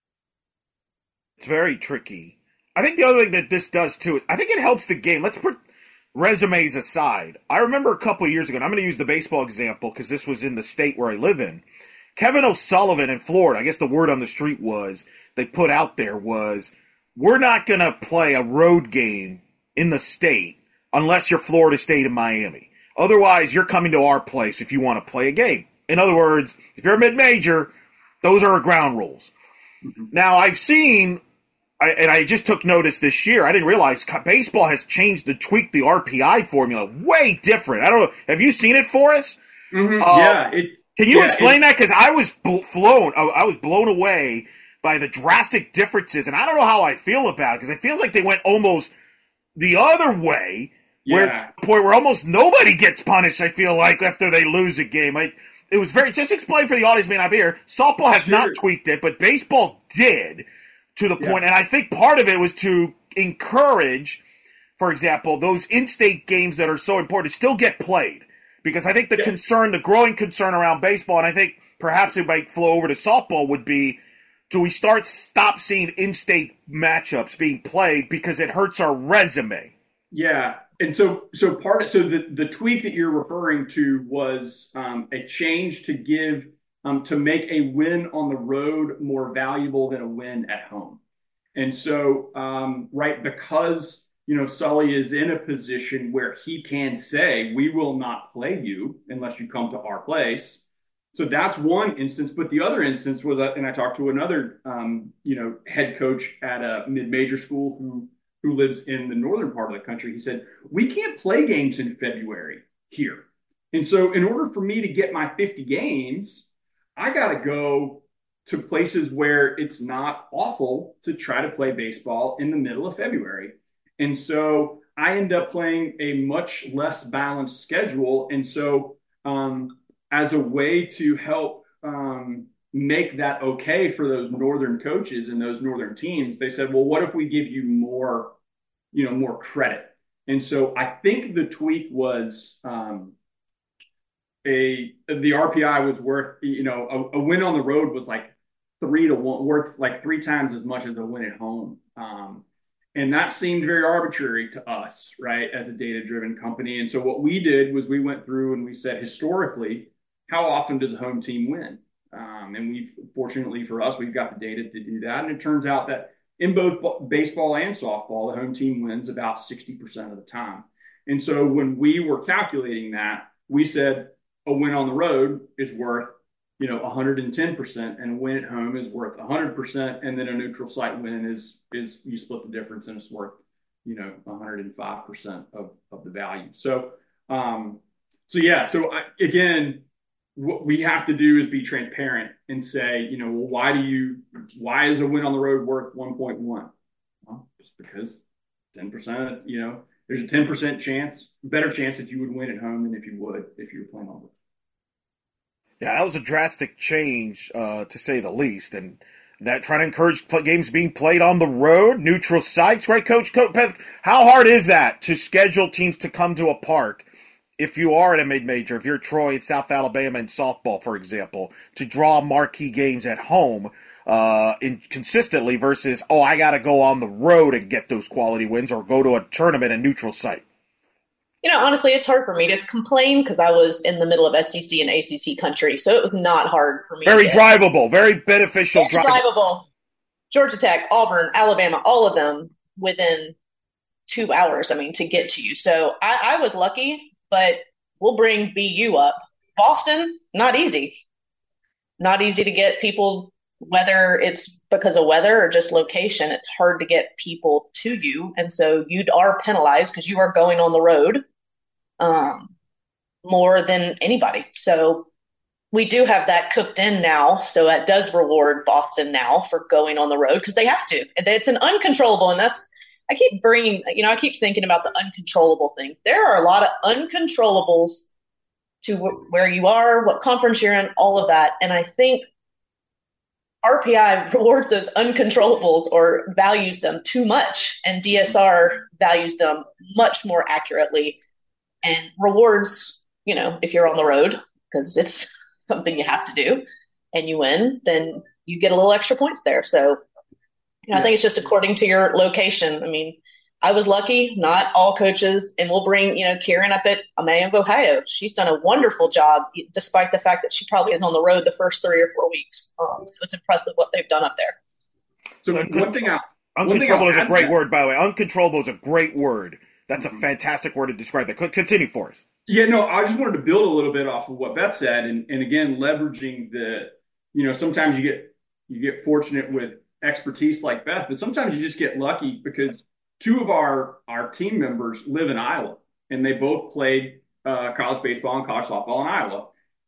Speaker 4: It's very tricky. I think the other thing that this does too is I think it helps the game. Let's put resumes aside. I remember a couple of years ago, and I'm going to use the baseball example because this was in the state where I live in. Kevin O'Sullivan in Florida, I guess the word on the street was, they put out there was, we're not going to play a road game in the state unless you're Florida State and Miami. Otherwise, you're coming to our place if you want to play a game. In other words, if you're a mid-major, those are our ground rules. Mm-hmm. Now, I've seen, I, and I just took notice this year, I didn't realize baseball has changed to tweak the R P I formula way different. I don't know. Have you seen it, Forrest?
Speaker 6: Mm-hmm. Uh, yeah. It,
Speaker 4: can you
Speaker 6: yeah,
Speaker 4: explain that? Because I was bl- flown, I, I was blown away by the drastic differences, and I don't know how I feel about it, because it feels like they went almost the other way,
Speaker 6: yeah.
Speaker 4: where point where almost nobody gets punished, I feel like, after they lose a game. I, it was very, just explain for the audience may not be here, softball has sure. not tweaked it, but baseball did, to the point, yeah. and I think part of it was to encourage, for example, those in-state games that are so important to still get played, because I think the yeah. concern, the growing concern around baseball, and I think perhaps it might flow over to softball, would be, do we start stop seeing in-state matchups being played because it hurts our resume?
Speaker 6: Yeah, and so so part of so the the tweak that you're referring to was um, a change to give um, to make a win on the road more valuable than a win at home, and so um, right because you know Sully is in a position where he can say we will not play you unless you come to our place. So that's one instance, but the other instance was, uh, and I talked to another, um, you know, head coach at a mid-major school who who lives in the northern part of the country. He said, we can't play games in February here. And so in order for me to get my fifty games, I got to go to places where it's not awful to try to play baseball in the middle of February. And so I end up playing a much less balanced schedule. And so, um, as a way to help um, make that okay for those northern coaches and those northern teams, they said, well, what if we give you more, you know, more credit? And so I think the tweak was um, a the R P I was worth, you know, a, a win on the road was like three to one, worth like three times as much as a win at home. Um, and that seemed very arbitrary to us, right, as a data-driven company. And so what we did was we went through and we said, historically, how often does a home team win? Um, and we, fortunately for us, we've got the data to do that. And it turns out that in both baseball and softball, the home team wins about sixty percent of the time. And so when we were calculating that, we said a win on the road is worth, you know, one hundred ten percent, and a win at home is worth one hundred percent. And then a neutral site win is, is you split the difference and it's worth, you know, one hundred five percent of, of the value. So, um, so yeah, so I, again, what we have to do is be transparent and say, you know, well, why do you, why is a win on the road worth one point one? Well, just because ten percent, you know, there's a ten percent chance, better chance that you would win at home than if you would, if you were playing on the road.
Speaker 4: Yeah, that was a drastic change, uh, to say the least, and that trying to encourage play, games being played on the road, neutral sites, right, Coach? Coach Beth, how hard is that to schedule teams to come to a park? If you are at a mid-major, if you're Troy and South Alabama in softball, for example, to draw marquee games at home uh, in, consistently versus, oh, I got to go on the road and get those quality wins or go to a tournament, a neutral site?
Speaker 5: You know, honestly, it's hard for me to complain because I was in the middle of S E C and A C C country, so it was not hard for me.
Speaker 4: Very
Speaker 5: to
Speaker 4: drivable, very beneficial.
Speaker 5: Very drivable. drivable. Georgia Tech, Auburn, Alabama, all of them within two hours, I mean, to get to you. So I, I was lucky. But we'll bring B U up. Boston, not easy. Not easy to get people, whether it's because of weather or just location. It's hard to get people to you. And so you are penalized because you are going on the road um, more than anybody. So we do have that cooked in now. So that does reward Boston now for going on the road because they have to. It's an uncontrollable, and that's I keep bringing, you know, I keep thinking about the uncontrollable things. There are a lot of uncontrollables to w- where you are, what conference you're in, all of that. And I think R P I rewards those uncontrollables or values them too much. And D S R values them much more accurately and rewards, you know, if you're on the road, because it's something you have to do and you win, then you get a little extra points there. So, You know, I think it's just according to your location. I mean, I was lucky, not all coaches, and we'll bring, you know, Kieran up at Amaya of Ohio. She's done a wonderful job, despite the fact that she probably is on the road the first three or four weeks. Um, so it's impressive what they've done up there.
Speaker 6: So
Speaker 4: Uncontro-
Speaker 6: one thing I,
Speaker 4: uncontrollable
Speaker 6: one thing
Speaker 4: is a great
Speaker 6: that,
Speaker 4: word, by the way. Uncontrollable is a great word. That's a fantastic word to describe that. Continue for us.
Speaker 6: Yeah, no, I just wanted to build a little bit off of what Beth said, and, and again, leveraging the, you know, sometimes you get you get fortunate with expertise like Beth, but sometimes you just get lucky because two of our our team members live in Iowa, and they both played uh, college baseball and college softball in Iowa,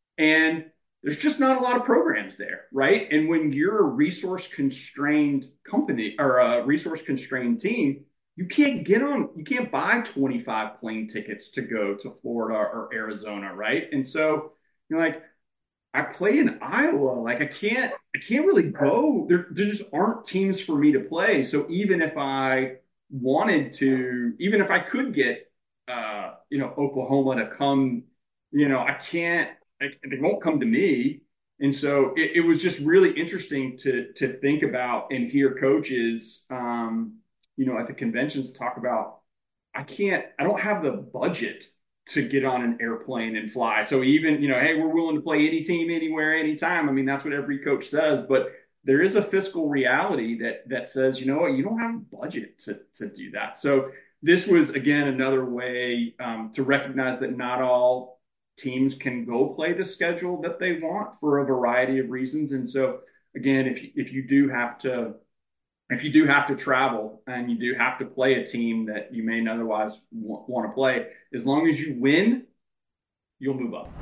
Speaker 6: and there's just not a lot of programs there, right? And when you're a resource constrained company or a resource constrained team, you can't get on, you can't buy twenty-five plane tickets to go to Florida or Arizona, right? And so you're like, I play in Iowa, like I can't, I can't really go. There, there just aren't teams for me to play. So even if I wanted to, even if I could get, uh, you know, Oklahoma to come, you know, I can't, I, they won't come to me. And so it, it was just really interesting to to think about and hear coaches, um, you know, at the conventions talk about, I can't, I don't have the budget to get on an airplane and fly. So even, you know, hey, we're willing to play any team, anywhere, anytime. I mean, that's what every coach says, but there is a fiscal reality that that says, you know what, you don't have a budget to to do that. So this was, again, another way um, to recognize that not all teams can go play the schedule that they want for a variety of reasons. And so, again, if you, if you do have to, if you do have to travel and you do have to play a team that you may not otherwise w- want to play, as long as you win, you'll move up.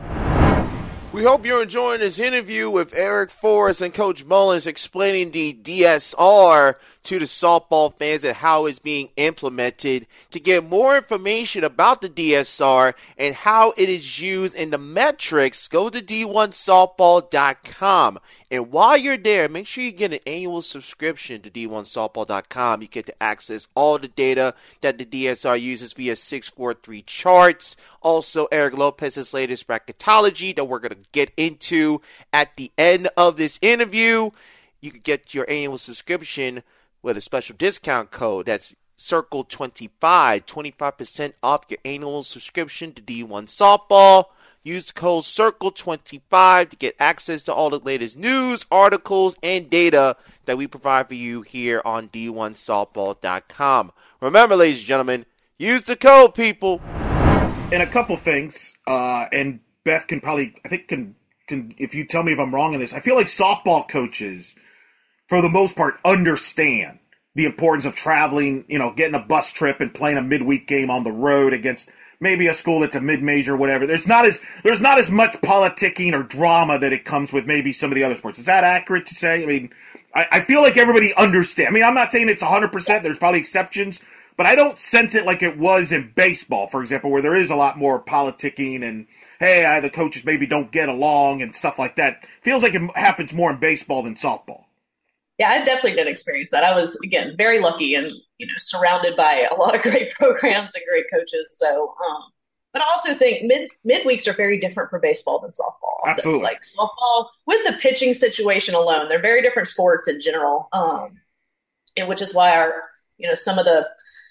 Speaker 3: We hope you're enjoying this interview with Eric Forrest and Coach Mullins explaining the D S R to the softball fans and how it's being implemented. To get more information about the D S R and how it is used in the metrics, go to D one softball dot com. And while you're there, make sure you get an annual subscription to D one softball dot com. You get to access all the data that the D S R uses via six forty-three charts. Also, Eric Lopez's latest bracketology that we're going to get into at the end of this interview. You can get your annual subscription with a special discount code. That's Circle twenty-five, twenty-five percent off your annual subscription to D one Softball. Use the code Circle twenty-five to get access to all the latest news, articles, and data that we provide for you here on D one softball dot com. Remember, ladies and gentlemen, use the code, people.
Speaker 4: And a couple things, uh, and Beth can probably, I think, can, can, if you tell me if I'm wrong in this, I feel like softball coaches, for the most part, understand the importance of traveling, you know, getting a bus trip and playing a midweek game on the road against maybe a school that's a mid-major, whatever. There's not as there's not as much politicking or drama that it comes with maybe some of the other sports. Is that accurate to say? I mean, I, I feel like everybody understands. I mean, I'm not saying it's one hundred percent. There's probably exceptions, but I don't sense it like it was in baseball, for example, where there is a lot more politicking and, hey, I, the coaches maybe don't get along and stuff like that. Feels like it happens more in baseball than softball.
Speaker 5: Yeah, I definitely did experience that. I was, again, very lucky and, you know, surrounded by a lot of great programs and great coaches. So, um, but I also think mid midweeks are very different for baseball than softball.
Speaker 4: Absolutely.
Speaker 5: So, like softball, with the pitching situation alone, they're very different sports in general, um, and which is why our, you know, some of the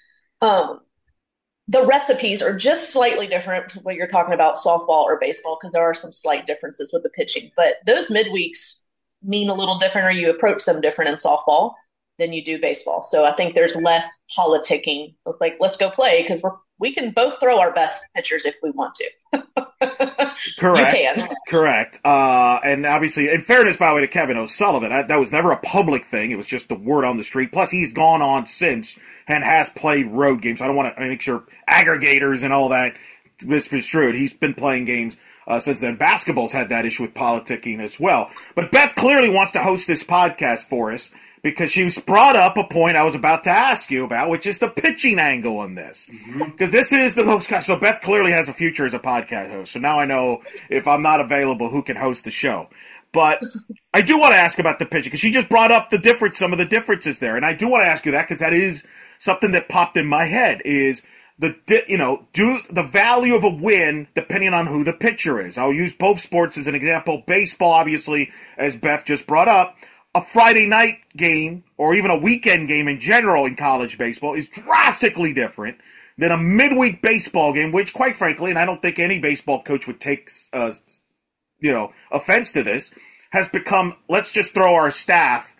Speaker 5: um, the recipes are just slightly different when you're talking about softball or baseball, because there are some slight differences with the pitching. But those midweeks mean a little different, or you approach them different in softball than you do baseball. So I think there's less politicking. Like, let's go play, because we're we can both throw our best pitchers if we want to.
Speaker 4: Correct.
Speaker 5: You can.
Speaker 4: Correct. Uh, and obviously, in fairness, by the way, to Kevin O'Sullivan, I, that was never a public thing. It was just the word on the street. Plus, he's gone on since and has played road games. I don't want to make sure aggregators and all that misconstrued. He's been playing games uh, since then. Basketball's had that issue with politicking as well. But Beth clearly wants to host this podcast for us, because she was brought up a point I was about to ask you about, which is the pitching angle on this. Because mm-hmm. this is the most, so Beth clearly has a future as a podcast host. So now I know if I'm not available, who can host the show. But I do want to ask about the pitching, because she just brought up the difference, some of the differences there. And I do want to ask you that, because that is something that popped in my head, is the, you know, do the value of a win depending on who the pitcher is. I'll use both sports as an example. Baseball, obviously, as Beth just brought up, a Friday night game, or even a weekend game in general in college baseball, is drastically different than a midweek baseball game, which, quite frankly, and I don't think any baseball coach would take, uh, you know, offense to this, has become, let's just throw our staff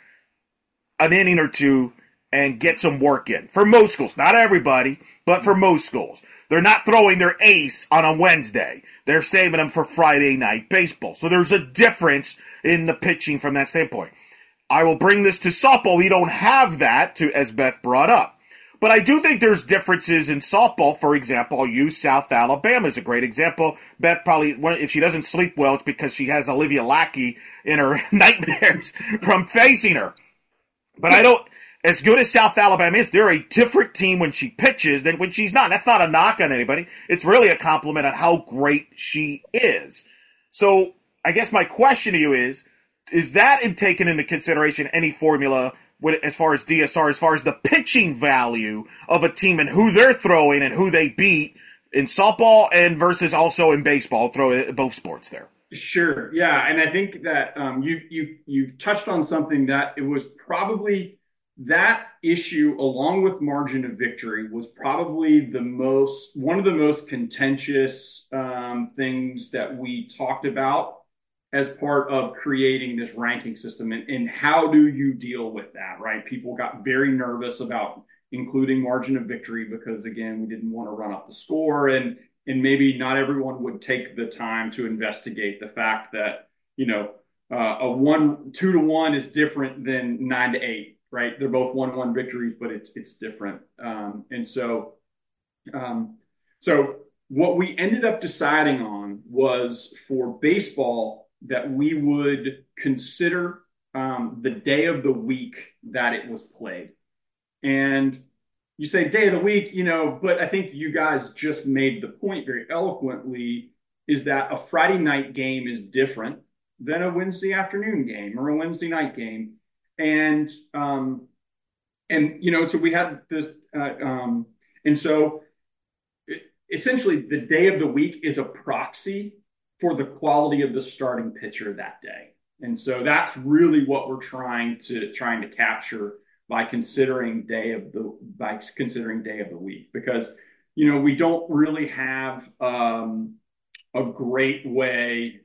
Speaker 4: an inning or two and get some work in. For most schools, not everybody, but for most schools. They're not throwing their ace on a Wednesday. They're saving them for Friday night baseball. So there's a difference in the pitching from that standpoint. I will bring this to softball. We don't have that, to as Beth brought up. But I do think there's differences in softball. For example, I'll use South Alabama as a great example. Beth probably, if she doesn't sleep well, it's because she has Olivia Lackey in her nightmares from facing her. But I don't, as good as South Alabama is, they're a different team when she pitches than when she's not. That's not a knock on anybody. It's really a compliment on how great she is. So I guess my question to you is, is that in taken into consideration any formula with, as far as D S R, as far as the pitching value of a team and who they're throwing and who they beat in softball and versus also in baseball? Throw it, both sports there.
Speaker 6: Sure. Yeah. And I think that um, you, you, you touched on something that it was probably that issue, along with margin of victory, was probably the most, one of the most contentious um, things that we talked about as part of creating this ranking system. And, and how do you deal with that, right? People got very nervous about including margin of victory because, again, we didn't want to run up the score. And, and maybe not everyone would take the time to investigate the fact that, you know, uh, a one, two to one is different than nine to eight, right? They're both one, one victories, but it's, it's different. Um, and so, um, so what we ended up deciding on was, for baseball, that we would consider um, the day of the week that it was played. And you say day of the week, you know, but I think you guys just made the point very eloquently, is that a Friday night game is different than a Wednesday afternoon game or a Wednesday night game. And, um, and you know, so we had this, uh, um, and so it, essentially the day of the week is a proxy for the quality of the starting pitcher that day. And so that's really what we're trying to trying to capture by considering day of the by considering day of the week, because, you know, we don't really have um, a great way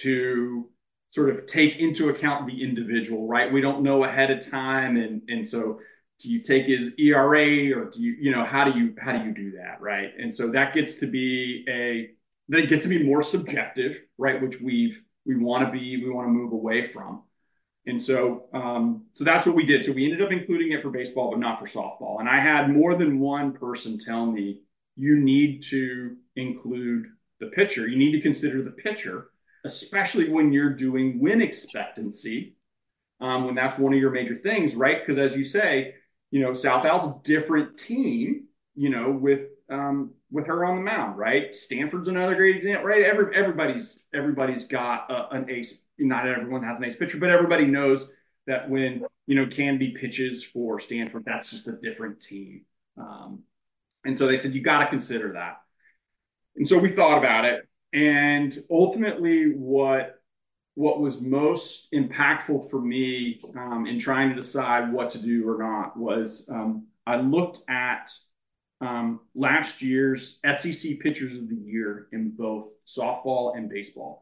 Speaker 6: to sort of take into account the individual, right? We don't know ahead of time, and and so do you take his E R A, or do you you know how do you how do you do that, right? And so that gets to be a that gets to be more subjective, right? Which we've, we want to be, we want to move away from. And so, um, so that's what we did. So we ended up including it for baseball, but not for softball. And I had more than one person tell me, you need to include the pitcher. You need to consider the pitcher, especially when you're doing win expectancy, um, when that's one of your major things, right? Because as you say, you know, South Al's a different team you know, with um, with her on the mound, right? Stanford's another great example, right? Every, everybody's everybody's got a, an ace. Not everyone has an ace pitcher, but everybody knows that when, you know, Canby pitches for Stanford, that's just a different team. Um, and so they said, you got to consider that. And so we thought about it. And ultimately, what what was most impactful for me um, in trying to decide what to do or not was um, I looked at um, last year's S E C Pitchers of the Year in both softball and baseball.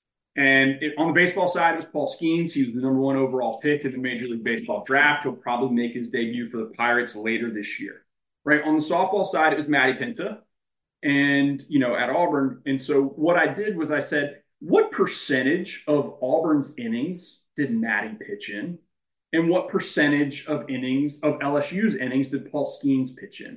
Speaker 6: And it, on the baseball side, it was Paul Skeens. He was the number one overall pick in the Major League Baseball draft. He'll probably make his debut for the Pirates later this year. Right. On the softball side, it was Matty Pinta and, you know, at Auburn. And so what I did was I said, what percentage of Auburn's innings did Matty pitch in? And what percentage of innings of L S U's innings did Paul Skeens pitch in?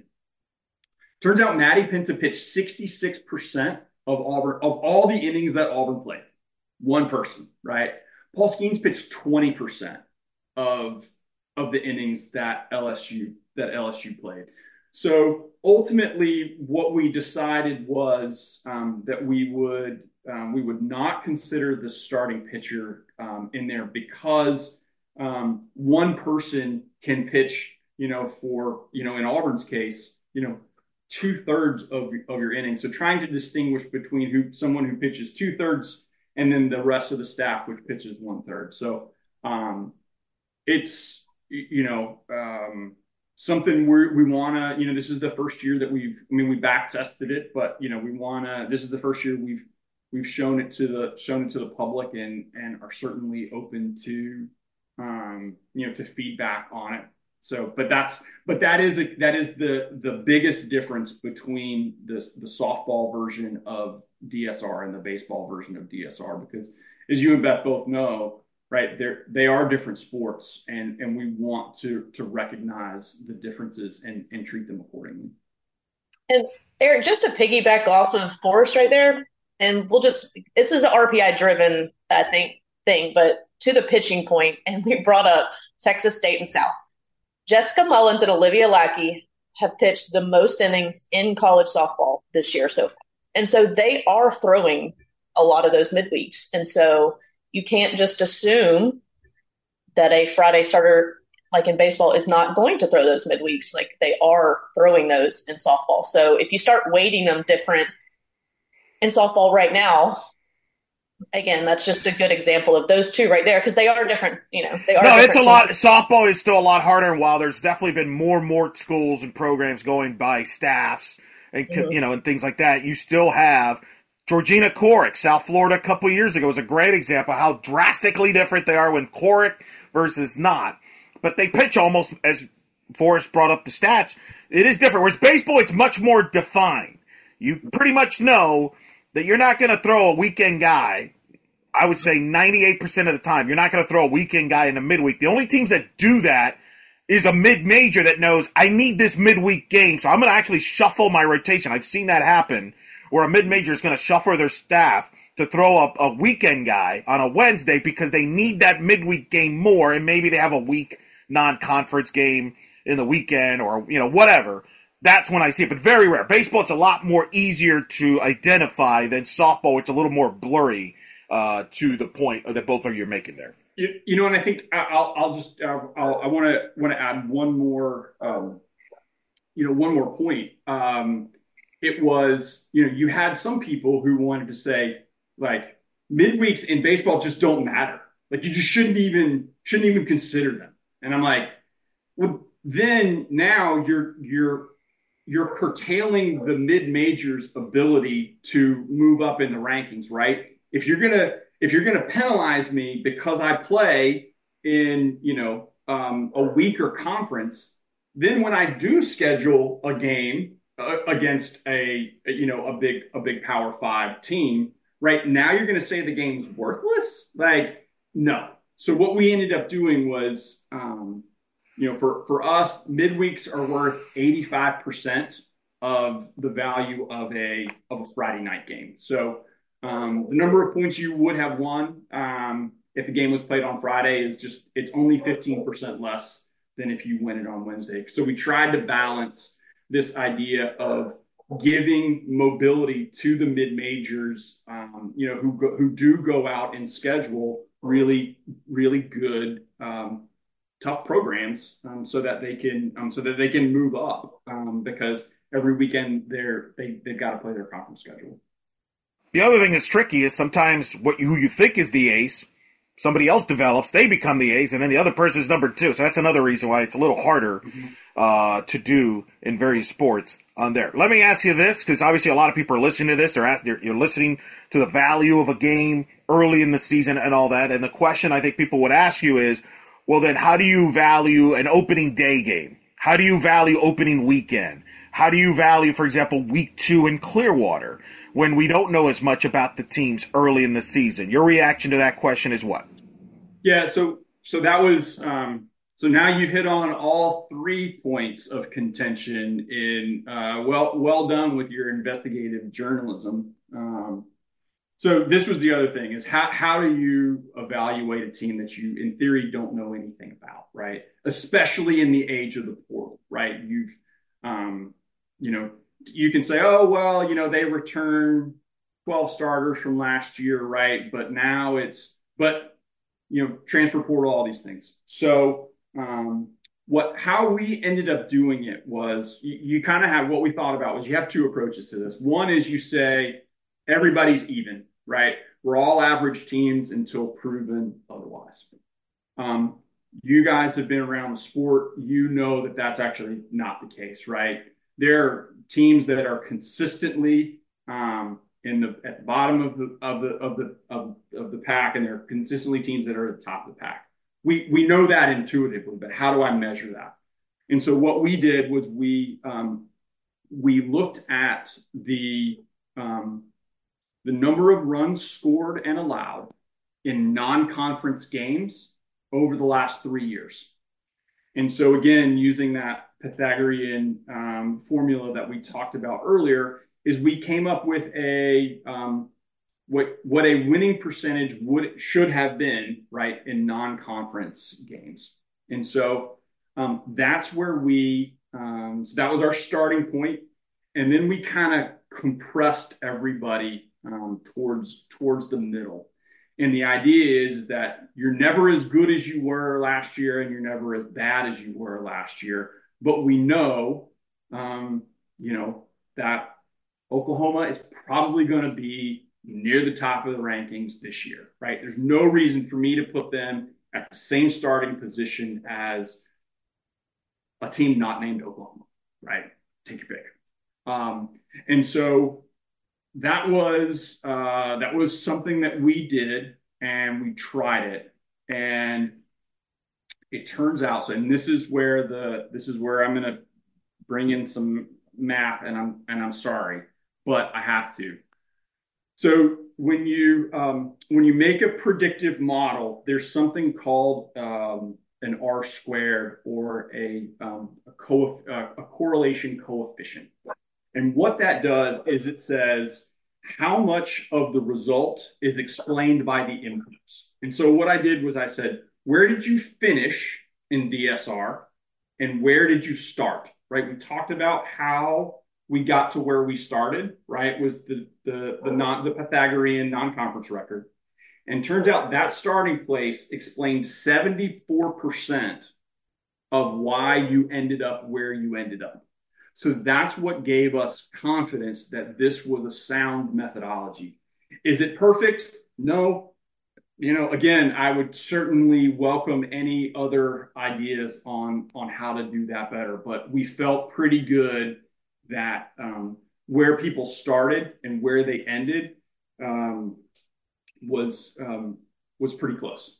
Speaker 6: Turns out Matty Pinta pitched sixty-six percent of Auburn, of all the innings that Auburn played. One person, right? Paul Skeens pitched twenty percent of, of the innings that L S U, that L S U played. So ultimately, what we decided was um, that we would um, we would not consider the starting pitcher um, in there because um, one person can pitch, you know, for, you know, in Auburn's case, you know, two thirds of of your innings. So trying to distinguish between who someone who pitches two thirds and then the rest of the staff which pitches one third. So um, it's you know. Um, Something we we want to, you know, this is the first year that we've, I mean, we back tested it, but, you know, we want to, this is the first year we've, we've shown it to the, shown it to the public and, and are certainly open to, um, you know, to feedback on it. So, but that's, but that is, a, that is the, the biggest difference between the, the softball version of D S R and the baseball version of D S R, because as you and Beth both know, right, they're, they are different sports, and, and we want to to recognize the differences and, and treat them accordingly.
Speaker 5: And Eric, just to piggyback off of Forrest right there, and we'll just, this is an R P I driven, I think, thing, but to the pitching point, and we brought up Texas State and South. Jessica Mullins and Olivia Lackey have pitched the most innings in college softball this year so far. And so they are throwing a lot of those midweeks. And so you can't just assume that a Friday starter, like in baseball, is not going to throw those midweeks. Like they are throwing those in softball. So if you start weighting them different in softball right now, again, that's just a good example of those two right there, because they are different. You know, they are.
Speaker 4: No, it's a
Speaker 5: teams.
Speaker 4: lot. Softball is still a lot harder, and while there's definitely been more and more schools and programs going by staffs and mm-hmm. you know and things like that, you still have. Georgina Corrick, South Florida, a couple years ago was a great example of how drastically different they are when Corrick versus not. But they pitch almost, as Forrest brought up the stats, it is different. Whereas baseball, it's much more defined. You pretty much know that you're not going to throw a weekend guy, I would say ninety-eight percent of the time, you're not going to throw a weekend guy in a midweek. The only teams that do that is a mid-major that knows, I need this midweek game, so I'm going to actually shuffle my rotation. I've seen that happen, where a mid-major is going to shuffle their staff to throw up a weekend guy on a Wednesday because they need that midweek game more, and maybe they have a weak non-conference game in the weekend or, you know, whatever. That's when I see it, but very rare. Baseball, it's a lot more easier to identify than softball. It's a little more blurry uh, to the point that both of you are making there.
Speaker 6: You, you know, and I think I'll, I'll just, I'll, I'll, I want to want to add one more, um, you know, one more point. Um, It was, you know, you had some people who wanted to say, like, midweeks in baseball just don't matter. Like, you just shouldn't even shouldn't even consider them. And I'm like, well, then now you're you're you're curtailing the mid majors' ability to move up in the rankings, right? If you're gonna if you're gonna penalize me because I play in, you know, um, a weaker conference, then when I do schedule a game against a, you know, a big, a big Power Five team, right now you're going to say the game's worthless? Like, no. So what we ended up doing was, um, you know, for, for us, midweeks are worth eighty-five percent of the value of a, of a Friday night game. So um, the number of points you would have won um, if the game was played on Friday is just, it's only fifteen percent less than if you win it on Wednesday. So we tried to balance this idea of giving mobility to the mid-majors, um, you know, who go, who do go out and schedule really, really good, um, tough programs, um, so that they can, um, so that they can move up, um, because every weekend they're they they've got to play their conference schedule.
Speaker 4: The other thing that's tricky is sometimes what you, who you think is the ace, somebody else develops, they become the ace, and then the other person is number two. So that's another reason why it's a little harder uh, to do in various sports on there. Let me ask you this, because obviously a lot of people are listening to this. They're, ask, they're you're listening to the value of a game early in the season and all that. And the question I think people would ask you is, well, then how do you value an opening day game? How do you value opening weekend? How do you value, for example, week two in Clearwater, when we don't know as much about the teams early in the season? Your reaction to that question is what?
Speaker 6: Yeah, so so that was um, so now you hit on all three points of contention. In uh, well well done with your investigative journalism. Um, so this was the other thing is how how do you evaluate a team that you in theory don't know anything about, right? Especially in the age of the portal, right? You've um, you know. You can say, oh, well, you know, they returned twelve starters from last year, right? But now it's, but, you know, transfer portal, all these things. So um, what, how we ended up doing it was you, you kind of have what we thought about was you have two approaches to this. One is you say everybody's even, right? We're all average teams until proven otherwise. Um, you guys have been around the sport. You know that that's actually not the case, right? There are teams that are consistently um, in the at the bottom of the of the of the of, of the pack, and there are consistently teams that are at the top of the pack. We we know that intuitively, but how do I measure that? And so what we did was we um, we looked at the um, the number of runs scored and allowed in non-conference games over the last three years. And so again, using that Pythagorean um, formula that we talked about earlier, is we came up with a um, what what a winning percentage would should have been, right, in non-conference games. And so um, that's where we um, so that was our starting point, and then we kind of compressed everybody um, towards towards the middle. And the idea is, is that you're never as good as you were last year, and you're never as bad as you were last year. But we know, um, you know, that Oklahoma is probably going to be near the top of the rankings this year, right? There's no reason for me to put them at the same starting position as a team not named Oklahoma, right? Take your pick. Um, and so that was uh, that was something that we did, and we tried it, and it turns out. So, and this is where the this is where I'm going to bring in some math, and I'm and I'm sorry, but I have to. So when you um, when you make a predictive model, there's something called um, an R squared, or a um, a, co- uh, a correlation coefficient. And what that does is it says how much of the result is explained by the inputs. And so what I did was I said, where did you finish in D S R, and where did you start, right? We talked about how we got to where we started, right? Was the the the non the Pythagorean non-conference record. And turns out that starting place explained seventy-four percent of why you ended up where you ended up. So that's what gave us confidence that this was a sound methodology. Is it perfect? No. You know, again, I would certainly welcome any other ideas on, on how to do that better. But we felt pretty good that um, where people started and where they ended um, was um, was pretty close.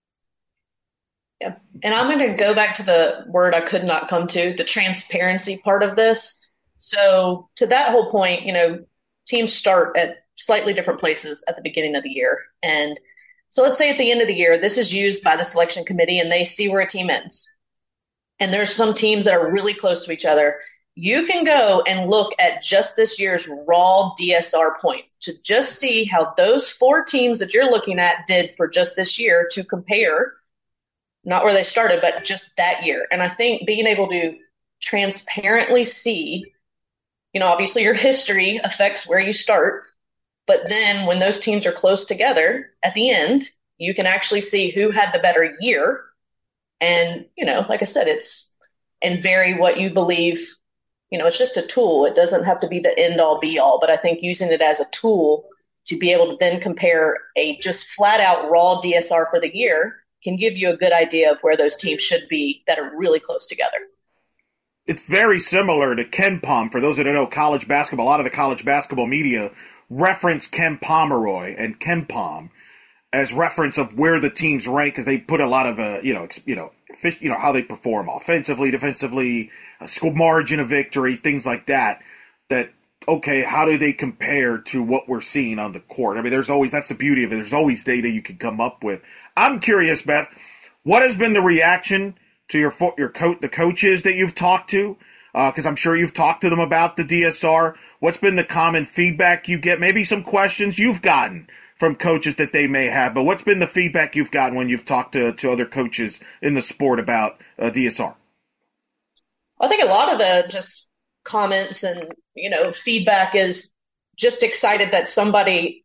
Speaker 5: Yeah. And I'm going to go back to the word I could not come to, the transparency part of this. So to that whole point, you know, teams start at slightly different places at the beginning of the year. And so let's say at the end of the year, this is used by the selection committee and they see where a team ends. And there's some teams that are really close to each other. You can go and look at just this year's raw D S R points to just see how those four teams that you're looking at did for just this year, to compare not where they started, but just that year. And I think being able to transparently see, you know, obviously your history affects where you start, but then when those teams are close together at the end, you can actually see who had the better year. And, you know, like I said, it's and vary what you believe. You know, it's just a tool. It doesn't have to be the end all be all, but I think using it as a tool to be able to then compare a just flat out raw D S R for the year can give you a good idea of where those teams should be that are really close together.
Speaker 4: It's very similar to KenPom. For those that don't know college basketball, a lot of the college basketball media reference Ken Pomeroy and KenPom as reference of where the teams rank, because they put a lot of, uh, you know, ex- you know, fish, you know, how they perform offensively, defensively, a score margin of victory, things like that. That okay, how do they compare to what we're seeing on the court? I mean, there's always that's the beauty of it. There's always data you can come up with. I'm curious, Beth, what has been the reaction to your fo- your coach, the coaches that you've talked to? Because uh, I'm sure you've talked to them about the D S R. What's been the common feedback you get? Maybe some questions you've gotten from coaches that they may have, but what's been the feedback you've gotten when you've talked to, to other coaches in the sport about uh, D S R?
Speaker 5: I think a lot of the just comments and, you know, feedback is just excited that somebody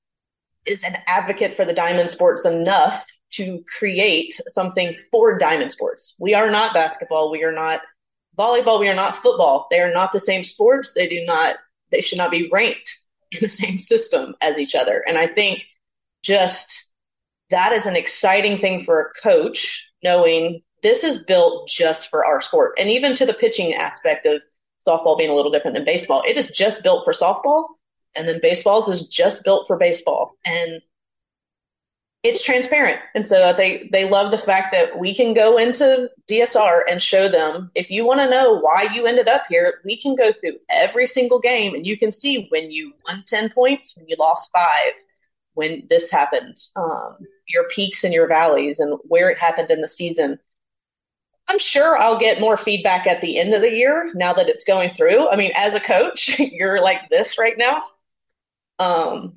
Speaker 5: is an advocate for the Diamond Sports enough to create something for Diamond Sports. We are not basketball. We are not volleyball. We are not football. They are not the same sports. They do not, they should not be ranked in the same system as each other. And I think just that is an exciting thing for a coach, knowing this is built just for our sport. And even to the pitching aspect of softball being a little different than baseball, it is just built for softball. And then baseball is just built for baseball. And it's transparent. And so they, they love the fact that we can go into D S R and show them, if you want to know why you ended up here, we can go through every single game and you can see when you won ten points, when you lost five, when this happened, um, your peaks and your valleys and where it happened in the season. I'm sure I'll get more feedback at the end of the year now that it's going through. I mean, as a coach, you're like this right now. Um,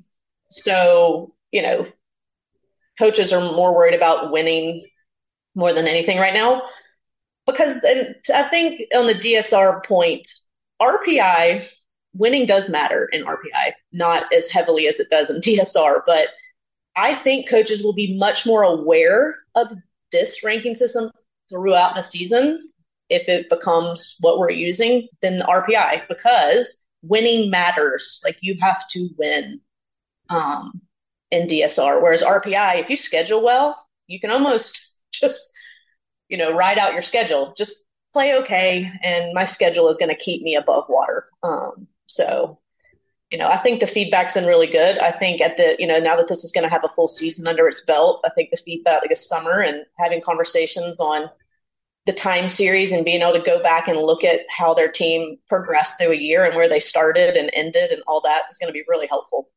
Speaker 5: so, you know, coaches are more worried about winning more than anything right now, because I think on the D S R point, R P I, winning does matter in R P I, not as heavily as it does in D S R, but I think coaches will be much more aware of this ranking system throughout the season if it becomes what we're using than the R P I, because winning matters. Like, you have to win. Um, in D S R, whereas R P I, if you schedule well, you can almost just, you know, ride out your schedule. Just play okay, and my schedule is going to keep me above water. Um, so, you know, I think the feedback's been really good. I think at the, you know, now that this is going to have a full season under its belt, I think the feedback like this summer and having conversations on the time series and being able to go back and look at how their team progressed through a year and where they started and ended and all that is going to be really helpful.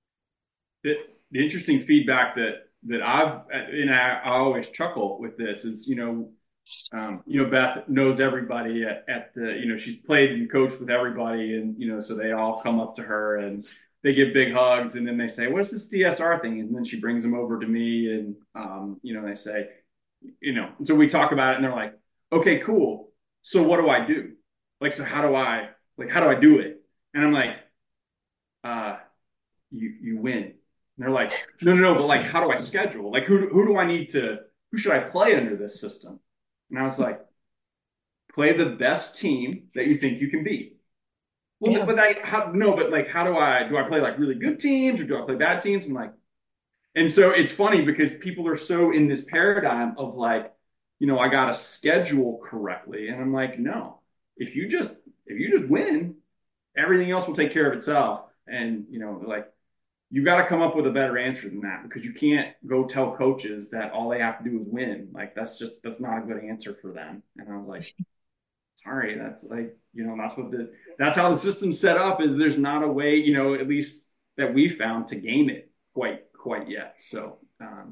Speaker 6: It, The interesting feedback that, that I've, and I, I always chuckle with this is, you know, um, you know, Beth knows everybody at, at the, you know, she's played and coached with everybody, and, you know, so they all come up to her and they give big hugs, and then they say, what's this D S R thing? And then she brings them over to me, and, um, you know, they say, you know, and so we talk about it, and they're like, okay, cool. So what do I do? Like, so how do I, like, how do I do it? And I'm like, uh, you, you win. And they're like, no, no, no, but like, how do I schedule? Like, who, who do I need to, who should I play under this system? And I was like, play the best team that you think you can beat. Well, yeah. but I, how, no, but like, how do I, do I play like really good teams or do I play bad teams? I'm like, and so it's funny because people are so in this paradigm of like, you know, I got to schedule correctly. And I'm like, no, if you just, if you just win, everything else will take care of itself. And, you know, like, you got to come up with a better answer than that, because you can't go tell coaches that all they have to do is win. Like, that's just, that's not a good answer for them. And I was like, sorry, that's like, you know, that's what the, that's how the system's set up, is there's not a way, you know, at least that we found to game it quite, quite yet. So, um,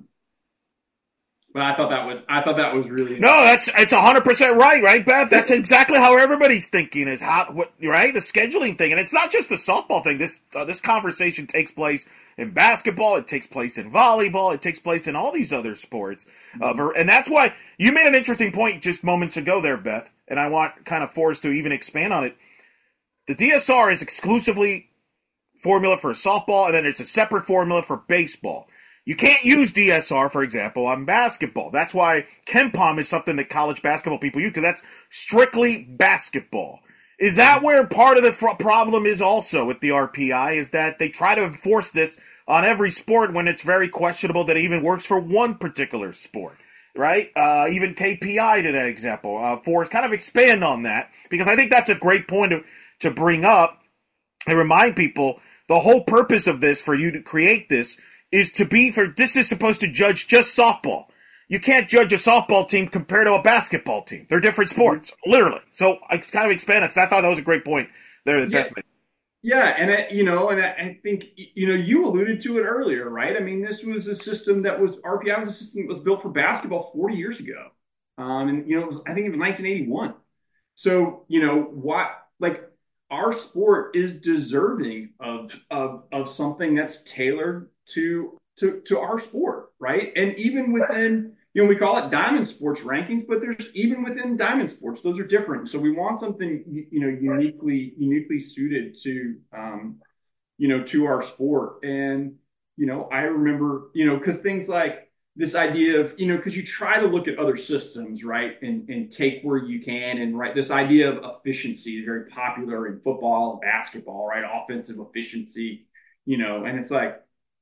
Speaker 6: but I thought that was, I thought that was really,
Speaker 4: no, that's, it's a hundred percent right, right, Beth? That's exactly how everybody's thinking is how, what, right? The scheduling thing. And it's not just the softball thing. This, uh, this conversation takes place in basketball. It takes place in volleyball. It takes place in all these other sports. Uh, and that's why you made an interesting point just moments ago there, Beth. and I want kind of Forrest to even expand on it. The D S R is exclusively formula for softball, and then it's a separate formula for baseball. You can't use D S R, for example, on basketball. That's why KenPom is something that college basketball people use, because that's strictly basketball. Is that where part of the fr- problem is also with the R P I, is that they try to enforce this on every sport when it's very questionable that it even works for one particular sport, right? Uh, even K P I to that example. Uh, Forrest, kind of expand on that, because I think that's a great point to, to bring up and remind people the whole purpose of this, for you to create this, is to be for, this is supposed to judge just softball. You can't judge a softball team compared to a basketball team. They're different sports, literally. So I kind of expanded because I thought that was a great point there that
Speaker 6: yeah.
Speaker 4: Beth made.
Speaker 6: Yeah, and I, you know, and I, I think you know you alluded to it earlier, right? I mean, this was a system that was R P I was a system that was built for basketball forty years ago, um, and you know, it was, I think it was nineteen eighty-one. So you know what, like our sport is deserving of of of something that's tailored to to to our sport, right? And even within, you know, we call it Diamond Sports rankings, but there's even within Diamond Sports, those are different. So we want something, you know, uniquely uniquely suited to, um, you know, to our sport. And you know, I remember, you know, because things like this idea of, you know, because you try to look at other systems, right, and and take where you can, and right, this idea of efficiency is very popular in football and basketball, right? Offensive efficiency, you know, and it's like,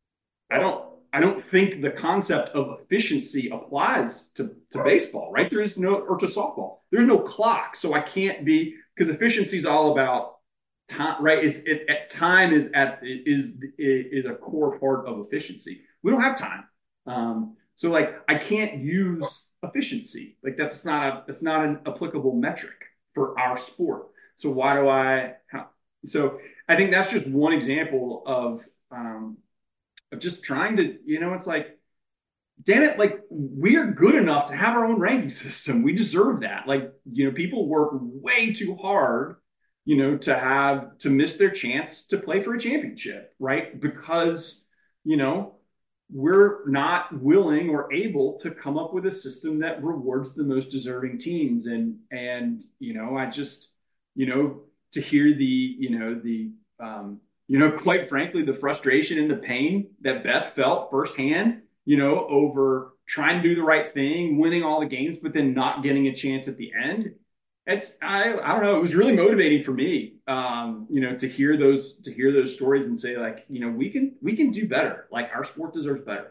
Speaker 6: I don't I don't think the concept of efficiency applies to, to baseball, right? There is no, or to softball. There's no clock, so I can't be, because efficiency is all about time, right? It's it, at time is at is is a core part of efficiency. We don't have time, um, so like I can't use efficiency. Like that's not a that's not an applicable metric for our sport. So why do I? How, so I think that's just one example of. Um, of just trying to, you know, it's like, damn it, like we're good enough to have our own ranking system. We deserve that. Like, you know, people work way too hard, you know, to have to miss their chance to play for a championship, right? Because, you know, we're not willing or able to come up with a system that rewards the most deserving teams. And and you know, I just, you know, to hear the, you know, the um you know, quite frankly, the frustration and the pain that Beth felt firsthand, you know, over trying to do the right thing, winning all the games, but then not getting a chance at the end. It's, I, I don't know. It was really motivating for me, um, you know, to hear those, to hear those stories and say like, you know, we can, we can do better. Like our sport deserves better.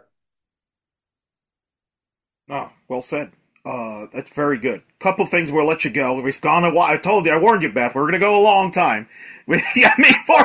Speaker 4: Oh, well said. Uh, that's very good. Couple things we'll let you go. We've gone a while. I told you, I warned you, Beth. We're going to go a long time. yeah, I mean, for,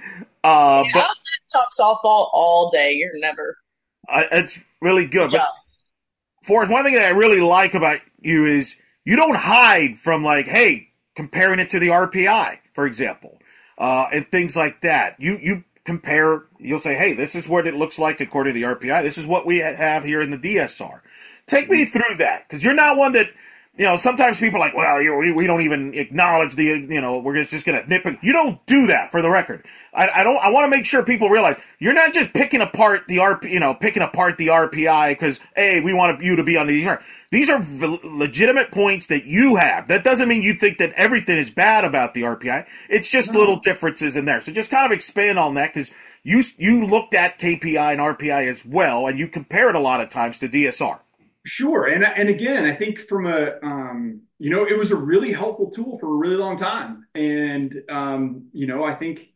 Speaker 4: uh,
Speaker 5: yeah,
Speaker 4: but
Speaker 5: I'll talk softball all day. You're never.
Speaker 4: uh, it's really good.
Speaker 5: Good
Speaker 4: But
Speaker 5: job.
Speaker 4: Forrest, one thing that I really like about you is you don't hide from like, hey, comparing it to the R P I, for example, uh, and things like that. You you compare. You'll say, hey, this is what it looks like according to the R P I. This is what we have here in the D S R. Take me through that, because you're not one that, you know, sometimes people are like, well, you, we, we don't even acknowledge the, you know, we're just going to nitpick. You don't do that, for the record. I, I don't, I want to make sure people realize you're not just picking apart the R P, you know, picking apart the R P I because, hey, we want you to be on the, these are v- legitimate points that you have. That doesn't mean you think that everything is bad about the R P I. It's just
Speaker 6: No.
Speaker 4: little differences in there. So just kind of expand on that, because you, you looked at K P I and R P I as well, and you compare it a lot of times to D S R.
Speaker 6: Sure. And, and again, I think from a, um, you know, it was a really helpful tool for a really long time. And, um, you know, I think,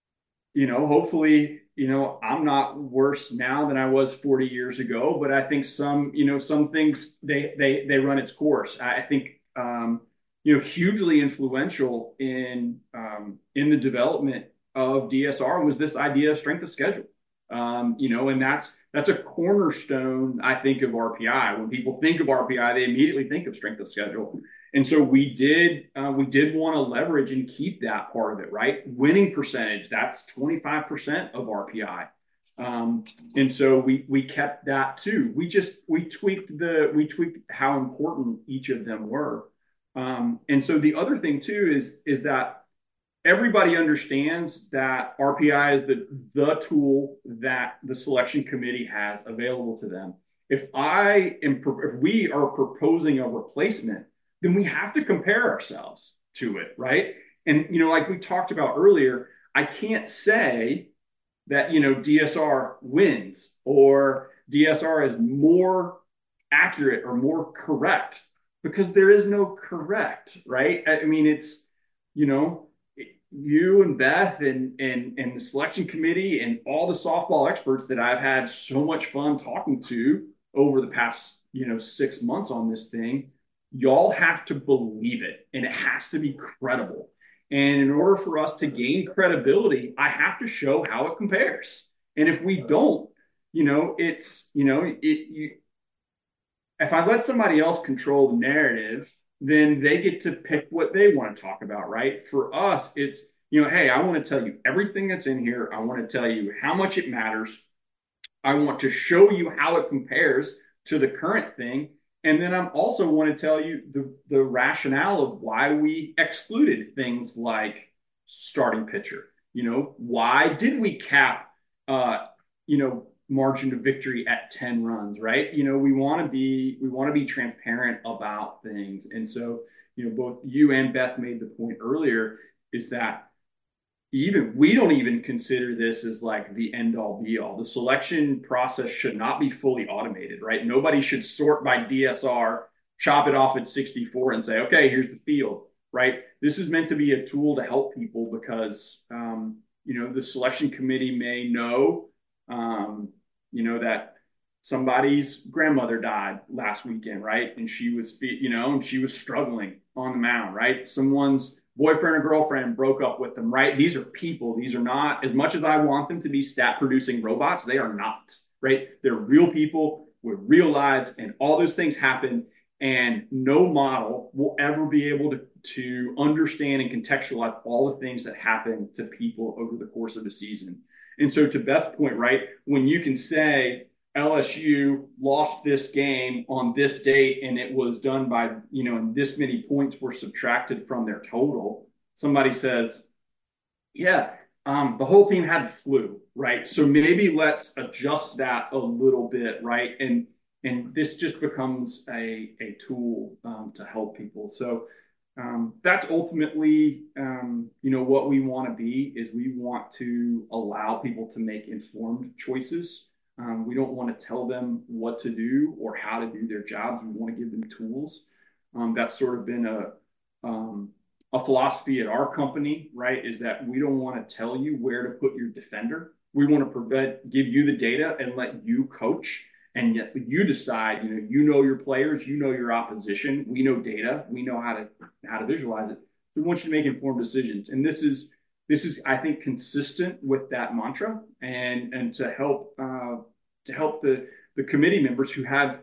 Speaker 6: you know, hopefully, you know, I'm not worse now than I was forty years ago, but I think some, you know, some things they, they, they run its course. I think, um, you know, hugely influential in, um, in the development of D S R was this idea of strength of schedule. Um, you know, and that's, that's a cornerstone, I think, of R P I. When people think of R P I, they immediately think of strength of schedule. And so we did, uh, we did want to leverage and keep that part of it, right? Winning percentage, that's twenty-five percent of R P I. Um, and so we, we kept that too. We just, we tweaked the, we tweaked how important each of them were. Um, and so the other thing too is, is that everybody understands that R P I is the, the tool that the selection committee has available to them. If I am, if we are proposing a replacement then we have to compare ourselves to it, right? And, you know, like we talked about earlier, I can't say that, you know, D S R wins or D S R is more accurate or more correct, because there is no correct, right? I mean, it's, you know, you and Beth and, and, and the selection committee and all the softball experts that I've had so much fun talking to over the past, you know, six months on this thing, y'all have to believe it, and it has to be credible. And in order for us to gain credibility, I have to show how it compares. And if we don't, you know, it's, you know, it, you, if I let somebody else control the narrative, then they get to pick what they want to talk about, right? For us, it's, you know, hey, I want to tell you everything that's in here. I want to tell you how much it matters. I want to show you how it compares to the current thing. And then I'm also want to tell you the, the rationale of why we excluded things like starting pitcher. You know, why did we cap, uh, you know, margin of victory at ten runs, right? You know, we want to be, we want to be transparent about things. And so, you know, both you and Beth made the point earlier is that even, we don't even consider this as like the end all be all. The selection process should not be fully automated, right? Nobody should sort by D S R, chop it off at sixty-four and say, okay, here's the field, right? This is meant to be a tool to help people because, um, you know, the selection committee may know, um, you know, that somebody's grandmother died last weekend, right? And she was, you know, and she was struggling on the mound, right? Someone's boyfriend or girlfriend broke up with them, right? These are people. These are not, as much as I want them to be stat producing robots, they are not, right? They're real people with real lives, and all those things happen. And no model will ever be able to, to understand and contextualize all the things that happen to people over the course of a season. And so to Beth's point, right, when you can say L S U lost this game on this date and it was done by, you know, and this many points were subtracted from their total, somebody says, yeah, um, the whole team had the flu, right? So maybe let's adjust that a little bit, right? And and this just becomes a, a tool um, to help people. So um, that's ultimately, um, you know, what we want to be is we want to allow people to make informed choices. Um, we don't want to tell them what to do or how to do their jobs. We want to give them tools. Um, that's sort of been a um, a philosophy at our company, right? Is that we don't want to tell you where to put your defender. We want to prevent, give you the data and let you coach, and yet you decide. You know, you know your players, you know your opposition. We know data. We know how to how to visualize it. We want you to make informed decisions, and this is. This is, I think, consistent with that mantra, and and to help uh, to help the the committee members who have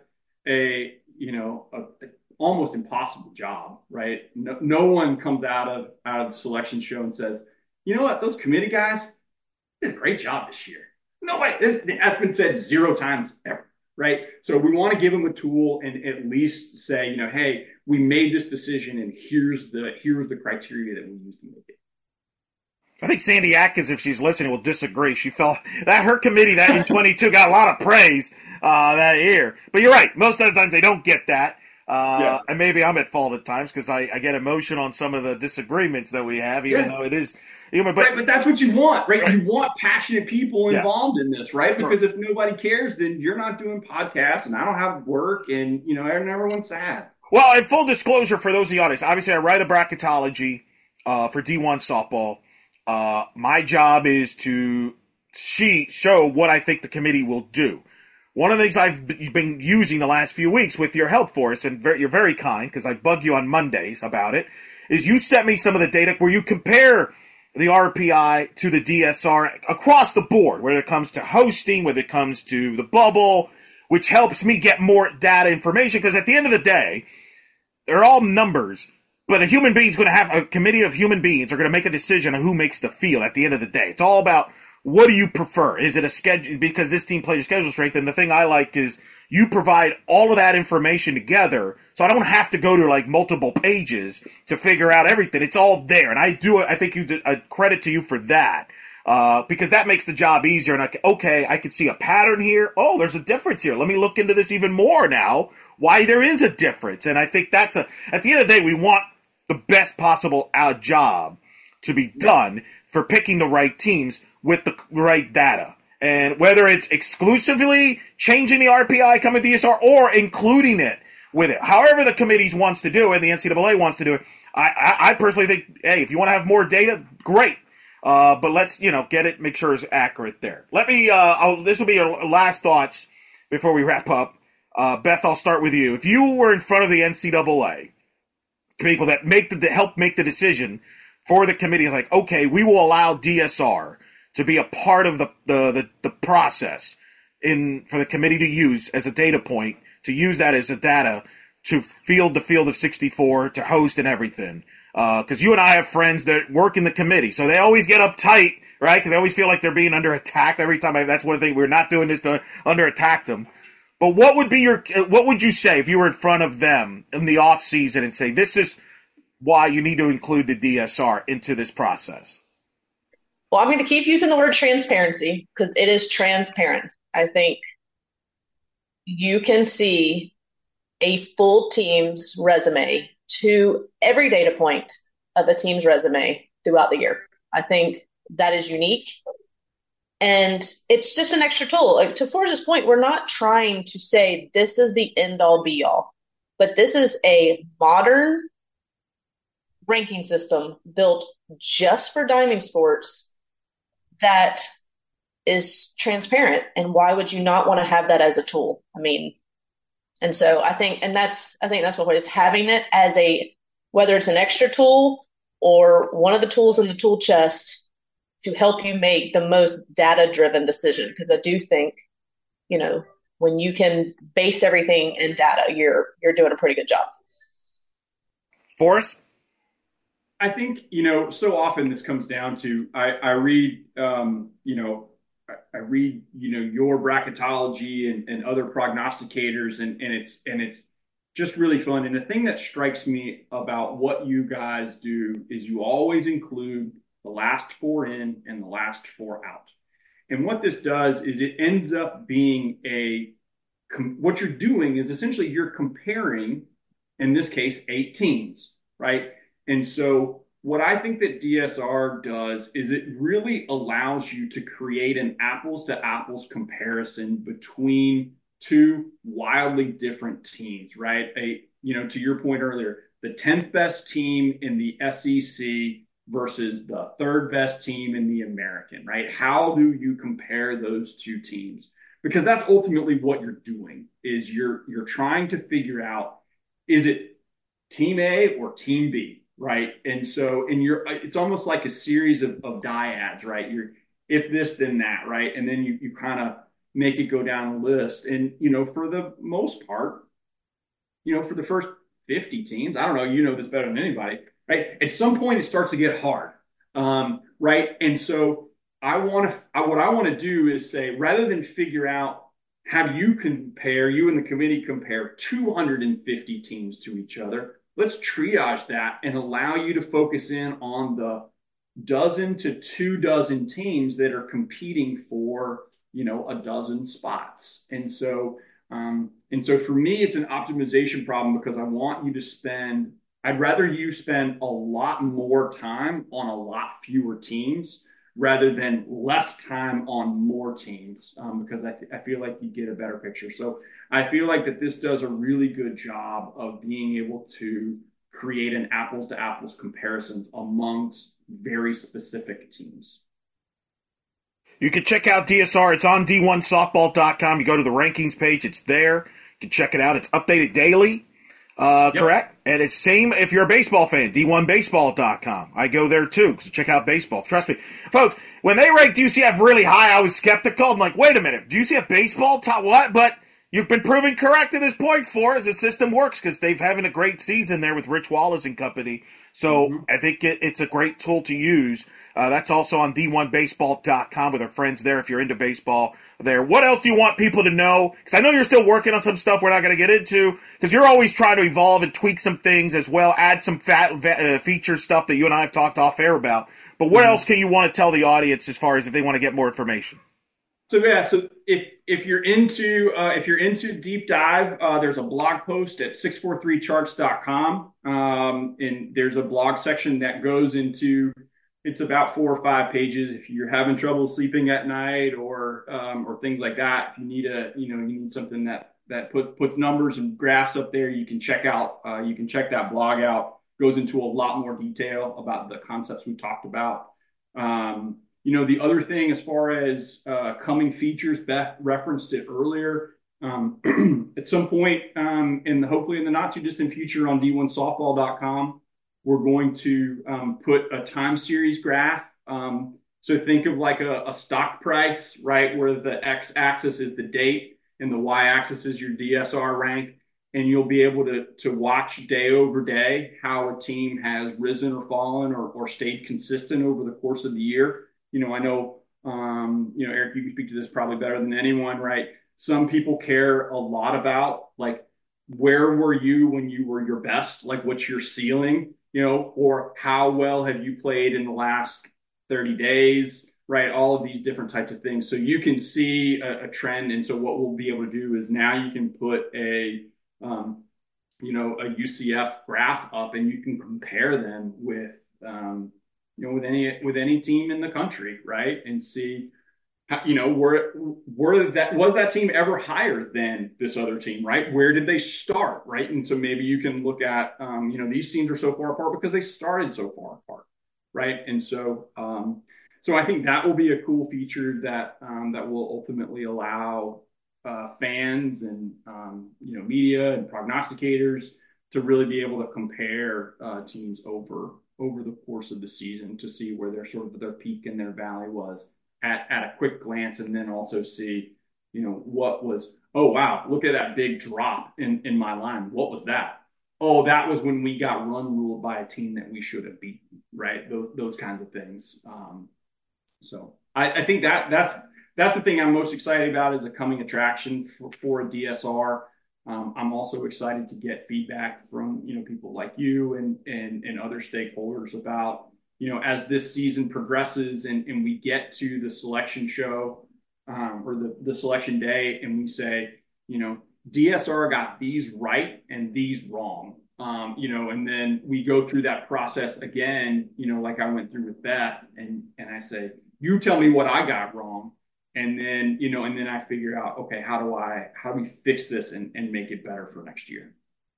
Speaker 6: a you know a, a almost impossible job, right? No, no one comes out of out of the selection show and says, you know what, those committee guys did a great job this year. No way, that's been said zero times ever, right? So we want to give them a tool and at least say, you know, hey, we made this decision, and here's the here's the criteria that we used to make it.
Speaker 4: I think Sandy Atkins, if she's listening, will disagree. She felt that her committee that in twenty-two got a lot of praise uh, that year. But you're right. Most of the times they don't get that. Uh, yeah. And maybe I'm at fault at times because I, I get emotional on some of the disagreements that we have, even yeah. though it is. You know, but,
Speaker 6: right, but that's what you want, right? right? You want passionate people involved yeah. in this, right? Because right. if nobody cares, then you're not doing podcasts, and I don't have work, and, you know, everyone's sad.
Speaker 4: Well, in full disclosure for those in the audience, obviously I write a bracketology uh, for D one softball. Uh, my job is to she show what I think the committee will do. One of the things I've been using the last few weeks with your help for us, and very, you're very kind because I bug you on Mondays about it, is you sent me some of the data where you compare the R P I to the D S R across the board, whether it comes to hosting, whether it comes to the bubble, which helps me get more data information because at the end of the day, they're all numbers. But a human being's going to have a committee of human beings are going to make a decision on who makes the field at the end of the day. It's all about what do you prefer? Is it a schedule? Because this team plays schedule strength, and the thing I like is you provide all of that information together, so I don't have to go to like multiple pages to figure out everything. It's all there, and I do. I think you did a credit to you for that. Uh, because that makes the job easier. And I can, okay, I can see a pattern here. Oh, there's a difference here. Let me look into this even more now, why there is a difference. And I think that's a, at the end of the day, we want the best possible uh, job to be done for picking the right teams with the right data. And whether it's exclusively changing the R P I coming to D S R or including it with it, however the committees wants to do it, and the N C double A wants to do it, I, I, I personally think, hey, if you want to have more data, great. Uh, but let's, you know, get it, make sure it's accurate there. Let me, uh, I'll, this will be your last thoughts before we wrap up. Uh, Beth, I'll start with you. If you were in front of the N C double A, people that make the, that help make the decision for the committee, like, okay, we will allow D S R to be a part of the, the, the, the process in, for the committee to use as a data point, to use that as a data to field the field of sixty-four, to host and everything. Uh, cause you and I have friends that work in the committee, so they always get uptight, right? Cause they always feel like they're being under attack every time. I, that's one thing, we're not doing this to under attack them. But what would be your, what would you say if you were in front of them in the off season and say, this is why you need to include the D S R into this process?
Speaker 5: Well, I'm going to keep using the word transparency because it is transparent. I think you can see a full team's resume to every data point of a team's resume throughout the year. I think that is unique. And it's just an extra tool. Like, to Forrest's point, we're not trying to say this is the end all be all, but this is a modern ranking system built just for Diamond Sports that is transparent. And why would you not want to have that as a tool? I mean, and so I think, and that's, I think that's what it is, having it as a, whether it's an extra tool or one of the tools in the tool chest to help you make the most data driven decision. Because I do think, you know, when you can base everything in data, you're, you're doing a pretty good job.
Speaker 4: Forrest?
Speaker 6: I think, you know, so often this comes down to, I, I read, um, you know, I, I read, you know, your bracketology and, and other prognosticators, and, and it's, and it's just really fun. And the thing that strikes me about what you guys do is you always include the last four in and the last four out. And what this does is it ends up being a, what you're doing is essentially you're comparing, in this case, eight teams, right? And so what I think that D S R does is it really allows you to create an apples to apples comparison between two wildly different teams, right? A, you know, to your point earlier, the tenth best team in the S E C versus the third best team in the American, right? How do you compare those two teams? Because that's ultimately what you're doing, is you're, you're trying to figure out, is it team A or team B? Right. And so in your, it's almost like a series of, of dyads, right? You're, if this, then that, right? And then you, you kind of make it go down a list. And, you know, for the most part, you know, for the first fifty teams, I don't know, you know this better than anybody, right? At some point it starts to get hard. Um, right. And so I want to, I, what I want to do is say, rather than figure out how do you compare, you and the committee compare two hundred fifty teams to each other, let's triage that and allow you to focus in on the dozen to two dozen teams that are competing for, you know, a dozen spots. And so, um, and so for me, it's an optimization problem because I want you to spend, I'd rather you spend a lot more time on a lot fewer teams rather than less time on more teams, um, because I, th- I feel like you get a better picture. So I feel like that this does a really good job of being able to create an apples to apples comparisons amongst very specific teams.
Speaker 4: You can check out D S R. It's on D one softball dot com. You go to the rankings page. It's there. You can check it out. It's updated daily. Uh, yep. Correct. And it's same if you're a baseball fan, D one baseball dot com. I go there too, because check out baseball. Trust me. Folks, when they ranked U C F really high, I was skeptical. I'm like, wait a minute. Do you see a baseball top? What? But You've been proven correct at this point, for as the system works, because they've having a great season there with Rich Wallace and company. So mm-hmm. I think it, it's a great tool to use. Uh, that's also on D one baseball dot com with our friends there if you're into baseball there. What else do you want people to know? Because I know you're still working on some stuff we're not going to get into, because you're always trying to evolve and tweak some things as well, add some fat, uh, feature stuff that you and I have talked off air about. But what mm-hmm. else can you want to tell the audience as far as if they want to get more information?
Speaker 6: So yeah, so if if you're into uh, if you're into deep dive, uh, there's a blog post at six four three charts dot com, um, and there's a blog section that goes into, it's about four or five pages. If you're having trouble sleeping at night or um, or things like that, if you need a you know you need something that that put, puts numbers and graphs up there, you can check out uh, you can check that blog out. Goes into a lot more detail about the concepts we talked about. Um, You know, the other thing as far as uh, coming features, Beth referenced it earlier. Um, at some point, um, in the, hopefully in the not too distant future on D one softball dot com, we're going to um, put a time series graph. Um, so think of like a, a stock price, right, where the x-axis is the date and the y-axis is your D S R rank. And you'll be able to to watch day over day how a team has risen or fallen or, or stayed consistent over the course of the year. You know, I know, um, you know, Eric, you can speak to this probably better than anyone, right? Some people care a lot about, like, where were you when you were your best? Like, what's your ceiling, you know, or how well have you played in the last thirty days, right? All of these different types of things. So you can see a, a trend. And so what we'll be able to do is now you can put a, um, you know, a U C F graph up and you can compare them with, um, you know, with any with any team in the country, right? And see, how, you know, were were that was that team ever higher than this other team, right? Where did they start, right? And so maybe you can look at, um, you know, these teams are so far apart because they started so far apart, right? And so, um, so I think that will be a cool feature that um, that will ultimately allow uh, fans and um, you know media and prognosticators to really be able to compare uh, teams over. over the course of the season to see where their sort of their peak and their valley was at, at a quick glance, and then also see, you know, what was, oh, wow, look at that big drop in, in my line. What was that? Oh, that was when we got run ruled by a team that we should have beaten, right? Those, those kinds of things. Um, so I, I think that that's, that's the thing I'm most excited about as a coming attraction for, for a D S R. Um, I'm also excited to get feedback from, you know, people like you and, and, and other stakeholders about, you know, as this season progresses and, and we get to the selection show um, or the, the selection day and we say, you know, D S R got these right and these wrong, um, you know, and then we go through that process again, you know, like I went through with Beth and, and I say, you tell me what I got wrong. And then, you know, and then I figure out, okay, how do I, how do we fix this and, and make it better for next year?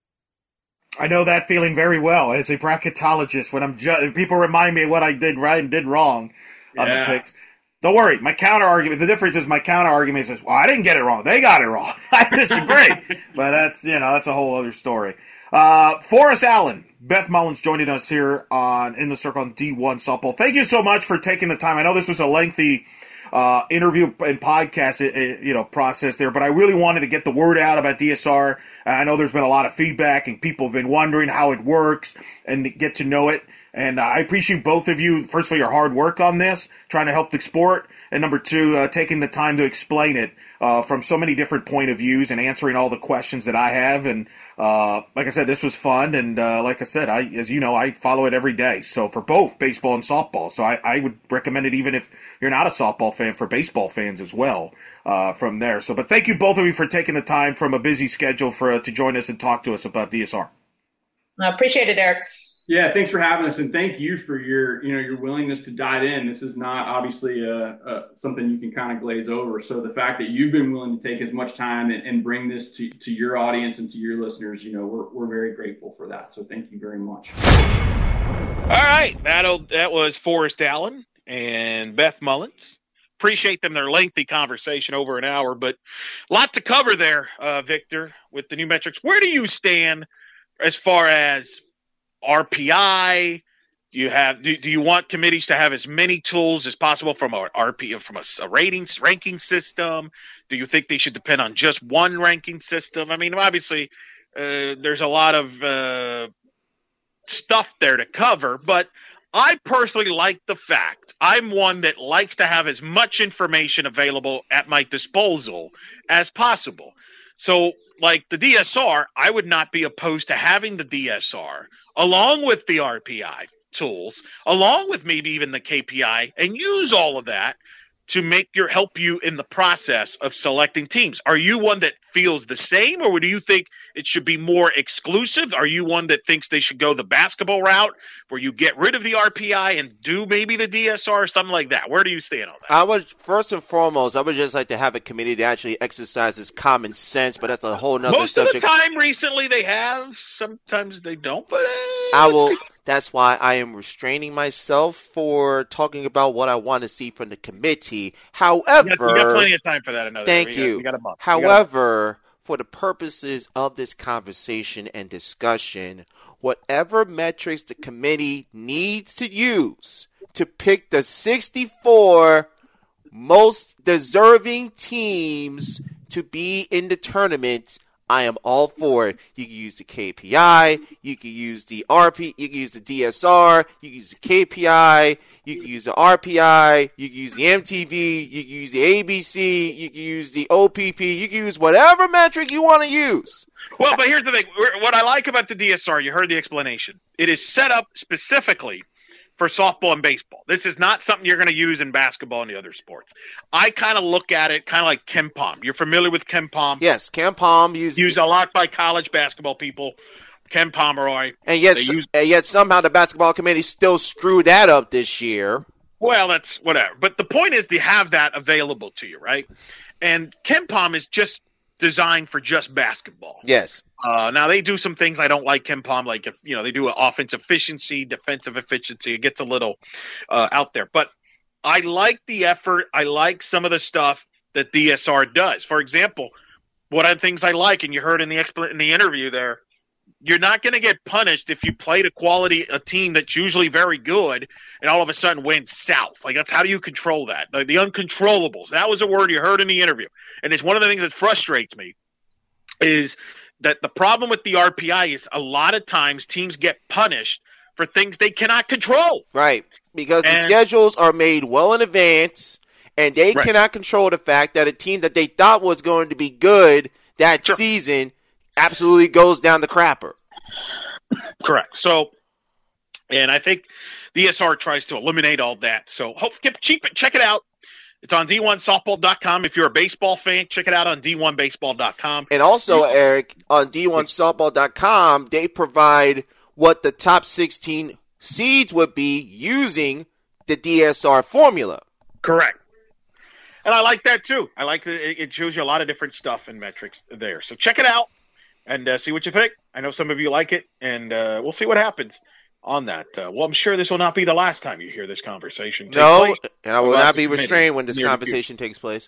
Speaker 4: I know that feeling very well as a bracketologist when I'm ju- people remind me of what I did right and did wrong on
Speaker 6: yeah.
Speaker 4: the picks. Don't worry. My counter argument, the difference is my counter argument is, well, I didn't get it wrong. They got it wrong. I disagree. But that's, you know, that's a whole other story. Uh, Forrest Allen, Beth Mullins joining us here on In the Circle on D one Softball. Thank you so much for taking the time. I know this was a lengthy Uh, interview and podcast, you know, process there, but I really wanted to get the word out about D S R. I know there's been a lot of feedback and people have been wondering how it works and get to know it. And uh, I appreciate both of you, first for your hard work on this, trying to help the sport, and number two, uh, taking the time to explain it uh, from so many different point of views and answering all the questions that I have. And uh, like I said, this was fun. And uh, like I said, I, as you know, I follow it every day. So for both baseball and softball. So I, I would recommend it even if you're not a softball fan, for baseball fans as well uh, from there. So, but thank you both of you for taking the time from a busy schedule for uh, to join us and talk to us about D S R.
Speaker 5: I appreciate it, Eric.
Speaker 6: Yeah, thanks for having us, and thank you for your, you know, your willingness to dive in. This is not obviously a, a, something you can kind of glaze over. So the fact that you've been willing to take as much time and, and bring this to, to your audience and to your listeners, you know, we're we're very grateful for that. So thank you very much.
Speaker 2: All right, that that was Forrest Allen and Beth Mullins. Appreciate them, their lengthy conversation over an hour, but a lot to cover there, uh, Victor, with the new metrics. Where do you stand as far as R P I, Do you have? Do, do you want committees to have as many tools as possible from a R P from a, a ratings ranking system? Do you think they should depend on just one ranking system? I mean, obviously, uh, there's a lot of uh, stuff there to cover, but I personally like the fact I'm one that likes to have as much information available at my disposal as possible. So, like the D S R, I would not be opposed to having the D S R along with the R P I tools, along with maybe even the K P I, and use all of that to make your help you in the process of selecting teams. Are you one that feels the same, or do you think it should be more exclusive? Are you one that thinks they should go the basketball route where you get rid of the R P I and do maybe the D S R or something like that? Where do you stand on that?
Speaker 3: I would, first and foremost, I would just like to have a committee that actually exercises common sense, but that's a whole nother
Speaker 2: Most
Speaker 3: subject.
Speaker 2: Most of the time recently they have. Sometimes they don't, but uh,
Speaker 3: I will. That's why I am restraining myself for talking about what I want to see from the committee. However,
Speaker 2: you got, you got plenty of time for that. Another
Speaker 3: thank
Speaker 2: we
Speaker 3: you.
Speaker 2: Got, we got a month.
Speaker 3: However, for the purposes of this conversation and discussion, whatever metrics the committee needs to use to pick the sixty-four most deserving teams to be in the tournament, I am all for it. You can use the K P I, you can use the R P, you can use the D S R, you can use the K P I, you can use the R P I, you can use the M T V, you can use the A B C, you can use the O P P, you can use whatever metric you want to use.
Speaker 2: Well, but here's the thing. What I like about the D S R, you heard the explanation. It is set up specifically for softball and baseball. This is not something you're going to use in basketball and the other sports. I kind of look at it kind of like KenPom. You're familiar with KenPom?
Speaker 3: Yes, KenPom used
Speaker 2: used a lot by college basketball people. Ken Pomeroy.
Speaker 3: And yet,
Speaker 2: use,
Speaker 3: and yet somehow the basketball committee still screwed that up this year.
Speaker 2: Well, that's whatever. But the point is to have that available to you, right? And KenPom is just designed for just basketball.
Speaker 3: Yes.
Speaker 2: Uh, now they do some things I don't like KenPom, like if you know they do offense efficiency, defensive efficiency. It gets a little uh, out there, but I like the effort. I like some of the stuff that D S R does. For example, what are the things I like, and you heard in the expl- in the interview there, you're not going to get punished if you played a quality a team that's usually very good and all of a sudden went south. Like that's how do you control that? The, the uncontrollables. That was a word you heard in the interview, and it's one of the things that frustrates me is that the problem with the R P I is a lot of times teams get punished for things they cannot control.
Speaker 3: Right, because
Speaker 2: and,
Speaker 3: the schedules are made well in advance, and they right. cannot control the fact that a team that they thought was going to be good that sure. season absolutely goes down the crapper.
Speaker 2: Correct. So, and I think the D S R tries to eliminate all that. So, hope cheap it. Check it out. It's on D one softball dot com. If you're a baseball fan, check it out on D one baseball dot com.
Speaker 3: And also, Eric, on D one softball dot com, they provide what the top sixteen seeds would be using the D S R formula.
Speaker 2: Correct. And I like that, too. I like that it shows you a lot of different stuff and metrics there. So check it out and uh, see what you think. I know some of you like it, and uh, we'll see what happens on that. Uh, well, I'm sure this will not be the last time you hear this conversation take
Speaker 3: no,
Speaker 2: place.
Speaker 3: And I will not be restrained when this conversation takes place.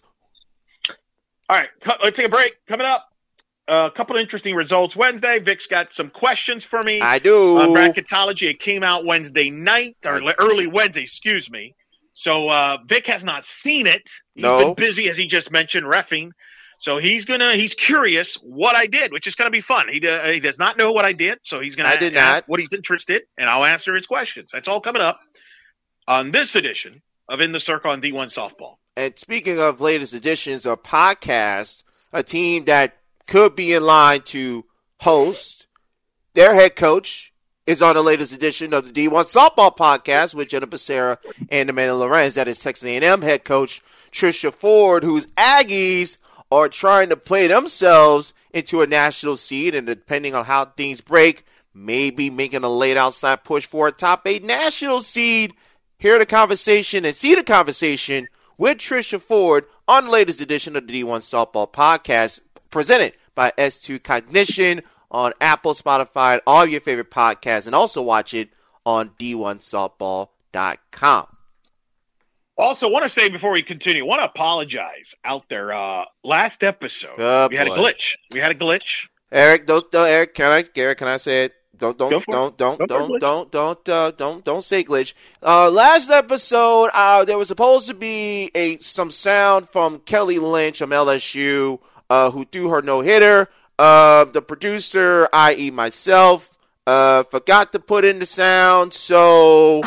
Speaker 2: All right, let's take a break. Coming up, uh, a couple of interesting results Wednesday. Vic's got some questions for me.
Speaker 3: I do.
Speaker 2: On bracketology. It came out Wednesday night, or early Wednesday, excuse me. So uh, Vic has not seen it. He's
Speaker 3: no.
Speaker 2: been busy, as he just mentioned, reffing. So he's gonna he's curious what I did, which is gonna be fun. He uh, he does not know what I did, so he's gonna
Speaker 3: I did
Speaker 2: ask
Speaker 3: not.
Speaker 2: what he's interested, and I'll answer his questions. That's all coming up on this edition of In the Circle on D one Softball.
Speaker 3: And speaking of latest editions of podcast, a team that could be in line to host, their head coach is on the latest edition of the D one Softball podcast with Jenna Becerra and Amanda Lorenz. That is Texas A and M head coach Trisha Ford, whose Aggies are trying to play themselves into a national seed, and depending on how things break, maybe making a late outside push for a top eight national seed. Hear the conversation and see the conversation with Trisha Ford on the latest edition of the D one Softball podcast, presented by S two Cognition on Apple, Spotify, all your favorite podcasts, and also watch it on D one softball dot com.
Speaker 2: Also, want to say before we continue, want to apologize out there. Uh, last episode,
Speaker 3: oh,
Speaker 2: we had
Speaker 3: boy.
Speaker 2: a glitch. We had a glitch.
Speaker 3: Eric, don't, don't, Eric, can I, Eric, can I say it? Don't don't
Speaker 2: Go for
Speaker 3: don't
Speaker 2: it.
Speaker 3: don't
Speaker 2: Go for
Speaker 3: don't
Speaker 2: it,
Speaker 3: don't don't uh, don't don't say glitch. Uh, last episode, uh, there was supposed to be a some sound from Kelly Lynch from L S U, uh, who threw her no hitter. Uh, the producer, that is, myself, uh, forgot to put in the sound, so.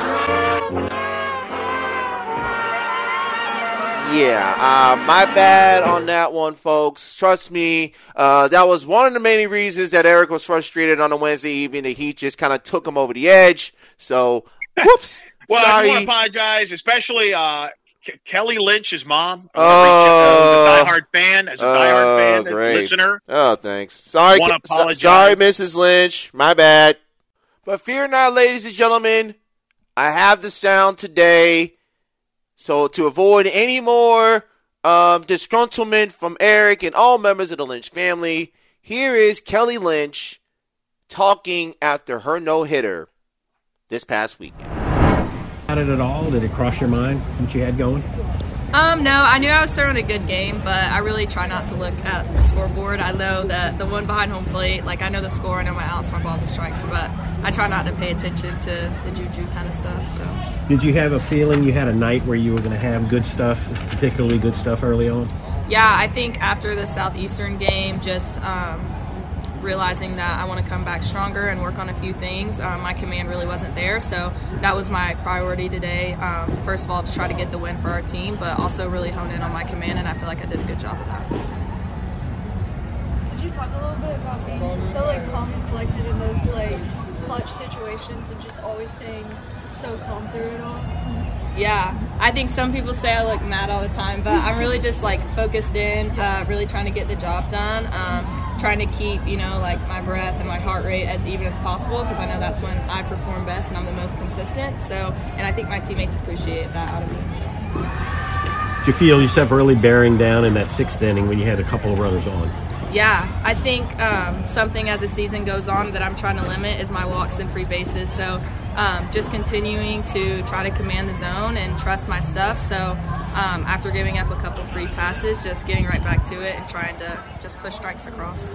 Speaker 3: Yeah, uh, my bad on that one, folks. Trust me, uh, that was one of the main reasons that Eric was frustrated on a Wednesday evening. The heat just kind of took him over the edge. So, whoops.
Speaker 2: Well,
Speaker 3: sorry.
Speaker 2: I want to apologize, especially uh, K- Kelly Lynch's mom. I
Speaker 3: Oh,
Speaker 2: uh, who's a diehard fan, as a
Speaker 3: oh,
Speaker 2: diehard fan, and
Speaker 3: great.
Speaker 2: listener.
Speaker 3: Oh, thanks. Sorry,
Speaker 2: Wanna
Speaker 3: Ke- so-
Speaker 2: apologize.
Speaker 3: sorry, Missus Lynch. My bad. But fear not, ladies and gentlemen. I have the sound today. So to avoid any more um, disgruntlement from Eric and all members of the Lynch family, here is Kelly Lynch talking after her no-hitter this past weekend.
Speaker 7: Had it at all? Did it cross your mind what you had going?
Speaker 8: Um, no, I knew I was throwing a good game, but I really try not to look at the scoreboard. I know that the one behind home plate, like I know the score, I know my outs, my balls and strikes, but I try not to pay attention to the juju kind of stuff. So,
Speaker 7: did you have a feeling you had a night where you were going to have good stuff, particularly good stuff early on?
Speaker 8: Yeah, I think after the Southeastern game, just um, realizing that I want to come back stronger and work on a few things. Um, my command really wasn't there, so that was my priority today. Um, first of all, to try to get the win for our team, but also really hone in on my command, and I feel like I did a good job of that.
Speaker 9: Could you talk a little bit about being so like calm and collected in those like clutch situations and just always staying so calm through it all?
Speaker 8: Yeah, I think some people say I look mad all the time, but I'm really just like focused in, uh, really trying to get the job done. Um, trying to keep, you know, like my breath and my heart rate as even as possible, because I know that's when I perform best and I'm the most consistent. So, and I think my teammates appreciate that out of me. So.
Speaker 7: Did you feel yourself really bearing down in that sixth inning when you had a couple of runners on?
Speaker 8: Yeah, I think um, something as the season goes on that I'm trying to limit is my walks and free bases. So um, just continuing to try to command the zone and trust my stuff. So um, after giving up a couple free passes, just getting right back to it and trying to just push strikes across.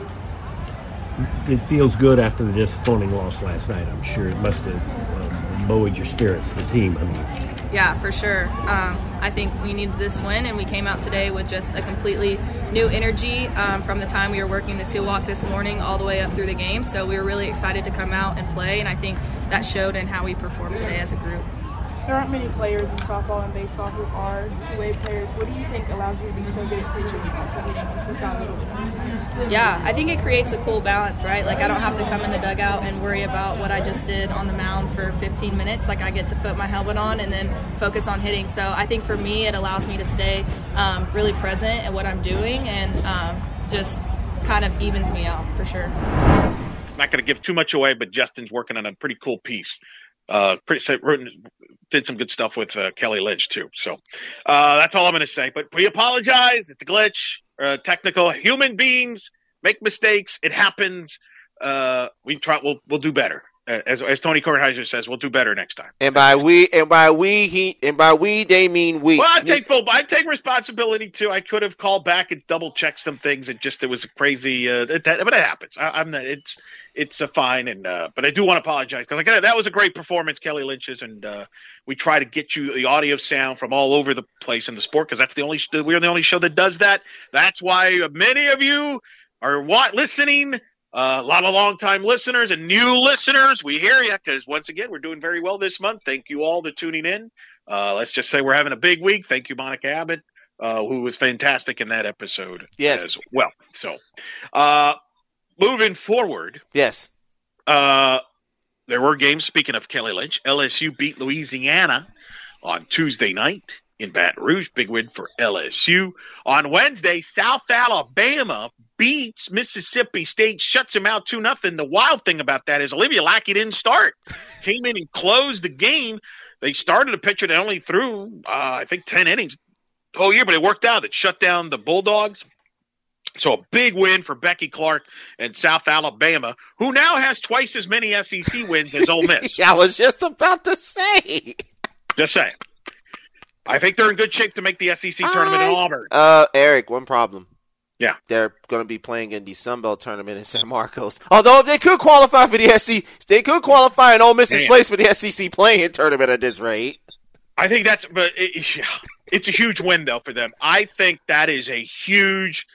Speaker 7: It feels good after the disappointing loss last night. I'm sure it must have um, buoyed your spirits, the team, I mean.
Speaker 8: Yeah, for sure. Um, I think we needed this win, and we came out today with just a completely new energy um, from the time we were working the two walk this morning all the way up through the game. So we were really excited to come out and play, and I think that showed in how we performed today as a group.
Speaker 10: There aren't many players in softball and baseball who are two-way players. What do you think allows you to be so good at pitching and also hitting without little bit?
Speaker 8: Yeah, I think it creates a cool balance, right? Like I don't have to come in the dugout and worry about what I just did on the mound for fifteen minutes. Like I get to put my helmet on and then focus on hitting. So I think for me, it allows me to stay um, really present at what I'm doing and um, just kind of evens me out for sure.
Speaker 2: I'm not going to give too much away, but Justin's working on a pretty cool piece. Uh, pretty did some good stuff with uh, Kelly Lynch too. So uh, that's all I'm going to say. But we apologize. It's a glitch. Uh, technical. Human beings make mistakes. It happens. Uh, we try. We'll we'll do better. Uh, as as Tony Kornheiser says, we'll do better next time.
Speaker 3: And by we and by we he and by we they mean we.
Speaker 2: Well, I take full. I take responsibility too. I could have called back and double checked some things. It just it was a crazy. Uh, it, that, but it happens. I, I'm not. It's it's a fine. And uh, but I do want to apologize because like that was a great performance, Kelly Lynch's, and uh, we try to get you the audio sound from all over the place in the sport because that's the only we're the only show that does that. That's why many of you are what listening. Uh, a lot of longtime listeners and new listeners, we hear you because, once again, we're doing very well this month. Thank you all for tuning in. Uh, let's just say we're having a big week. Thank you, Monica Abbott, uh, who was fantastic in that episode
Speaker 3: yes.
Speaker 2: as well. So, uh, moving forward.
Speaker 3: Yes.
Speaker 2: Uh, there were games, speaking of Kelly Lynch. L S U beat Louisiana on Tuesday night in Baton Rouge. Big win for L S U. On Wednesday, South Alabama beats Mississippi State, shuts them out two nothing. The wild thing about that is Olivia Lackey didn't start. Came in and closed the game. They started a pitcher that only threw, uh, I think, ten innings the whole year, but it worked out. It shut down the Bulldogs. So a big win for Becky Clark and South Alabama, who now has twice as many S E C wins as Ole Miss.
Speaker 3: I was just about to say.
Speaker 2: Just saying. I think they're in good shape to make the S E C tournament
Speaker 3: I,
Speaker 2: in Auburn.
Speaker 3: Uh, Eric, one problem.
Speaker 2: Yeah.
Speaker 3: They're going to be playing in the Sun Belt tournament in San Marcos. Although if they could qualify for the S E C, they could qualify and Ole Miss's
Speaker 2: Man.
Speaker 3: place for the S E C playing tournament at this rate.
Speaker 2: I think that's, but it, yeah, it's a huge win though for them. I think that is a huge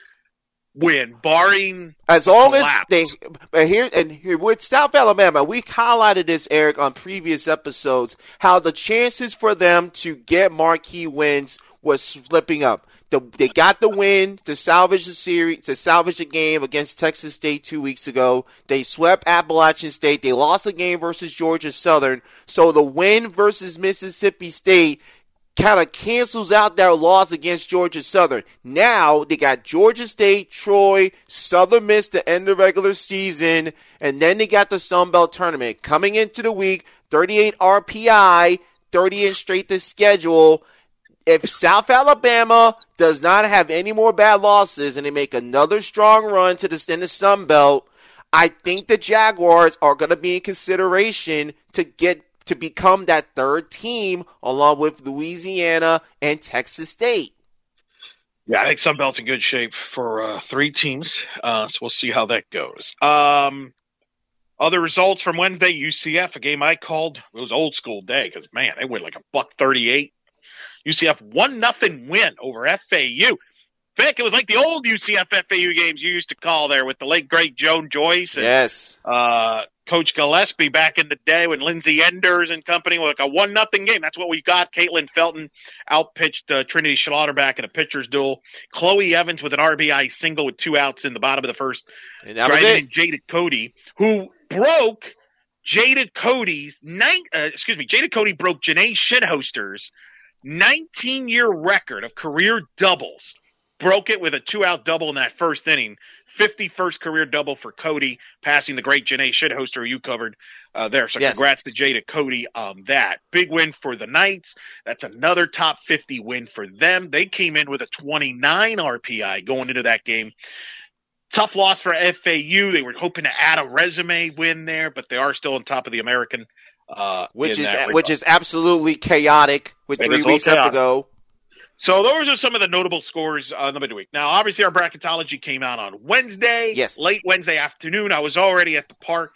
Speaker 2: win, barring
Speaker 3: as long
Speaker 2: collapse.
Speaker 3: as they. But here and here with South Alabama, we highlighted this, Eric, on previous episodes, how the chances for them to get marquee wins was slipping up. The, they got the win to salvage the series, to salvage the game against Texas State two weeks ago. They swept Appalachian State. They lost a game versus Georgia Southern. So the win versus Mississippi State kind of cancels out their loss against Georgia Southern. Now they got Georgia State, Troy, Southern Miss to end the regular season, and then they got the Sun Belt tournament coming into the week. thirty-eight R P I, thirty in straight to schedule. If South Alabama does not have any more bad losses and they make another strong run to the, in the Sun Belt, I think the Jaguars are going to be in consideration to get to become that third team along with Louisiana and Texas State.
Speaker 2: Yeah, I think Sun Belt's in good shape for uh, three teams, uh, so we'll see how that goes. Um, other results from Wednesday, U C F, a game I called. It was old school day because, man, they went like a buck thirty-eight. U C F one nothing win over F A U. Vic, it was like the old U C F F A U games you used to call there with the late great Joan Joyce and
Speaker 3: yes.
Speaker 2: uh, Coach Gillespie back in the day when Lindsey Enders and company were like a one nothing game. That's what we got. Caitlin Felton outpitched uh, Trinity Schlotterback in a pitcher's duel. Chloe Evans with an R B I single with two outs in the bottom of the first.
Speaker 3: And that was
Speaker 2: driving
Speaker 3: it.
Speaker 2: in Jada Cody, who broke Jada Cody's nine. Uh, excuse me, Jada Cody broke Janae Shithoster's nineteen-year record of career doubles. Broke it with a two-out double in that first inning. fifty-first career double for Cody, passing the great Janae Shithoster, who you covered uh, there. So
Speaker 3: yes.
Speaker 2: Congrats to Jada Cody on that. Big win for the Knights. That's another top fifty win for them. They came in with a twenty-nine R P I going into that game. Tough loss for F A U. They were hoping to add a resume win there, but they are still on top of the American. Uh,
Speaker 3: which is which is absolutely chaotic with
Speaker 2: it
Speaker 3: three weeks left to go.
Speaker 2: So those are some of the notable scores on the midweek. Now, obviously, our bracketology came out on Wednesday.
Speaker 3: Yes.
Speaker 2: Late Wednesday afternoon. I was already at the park.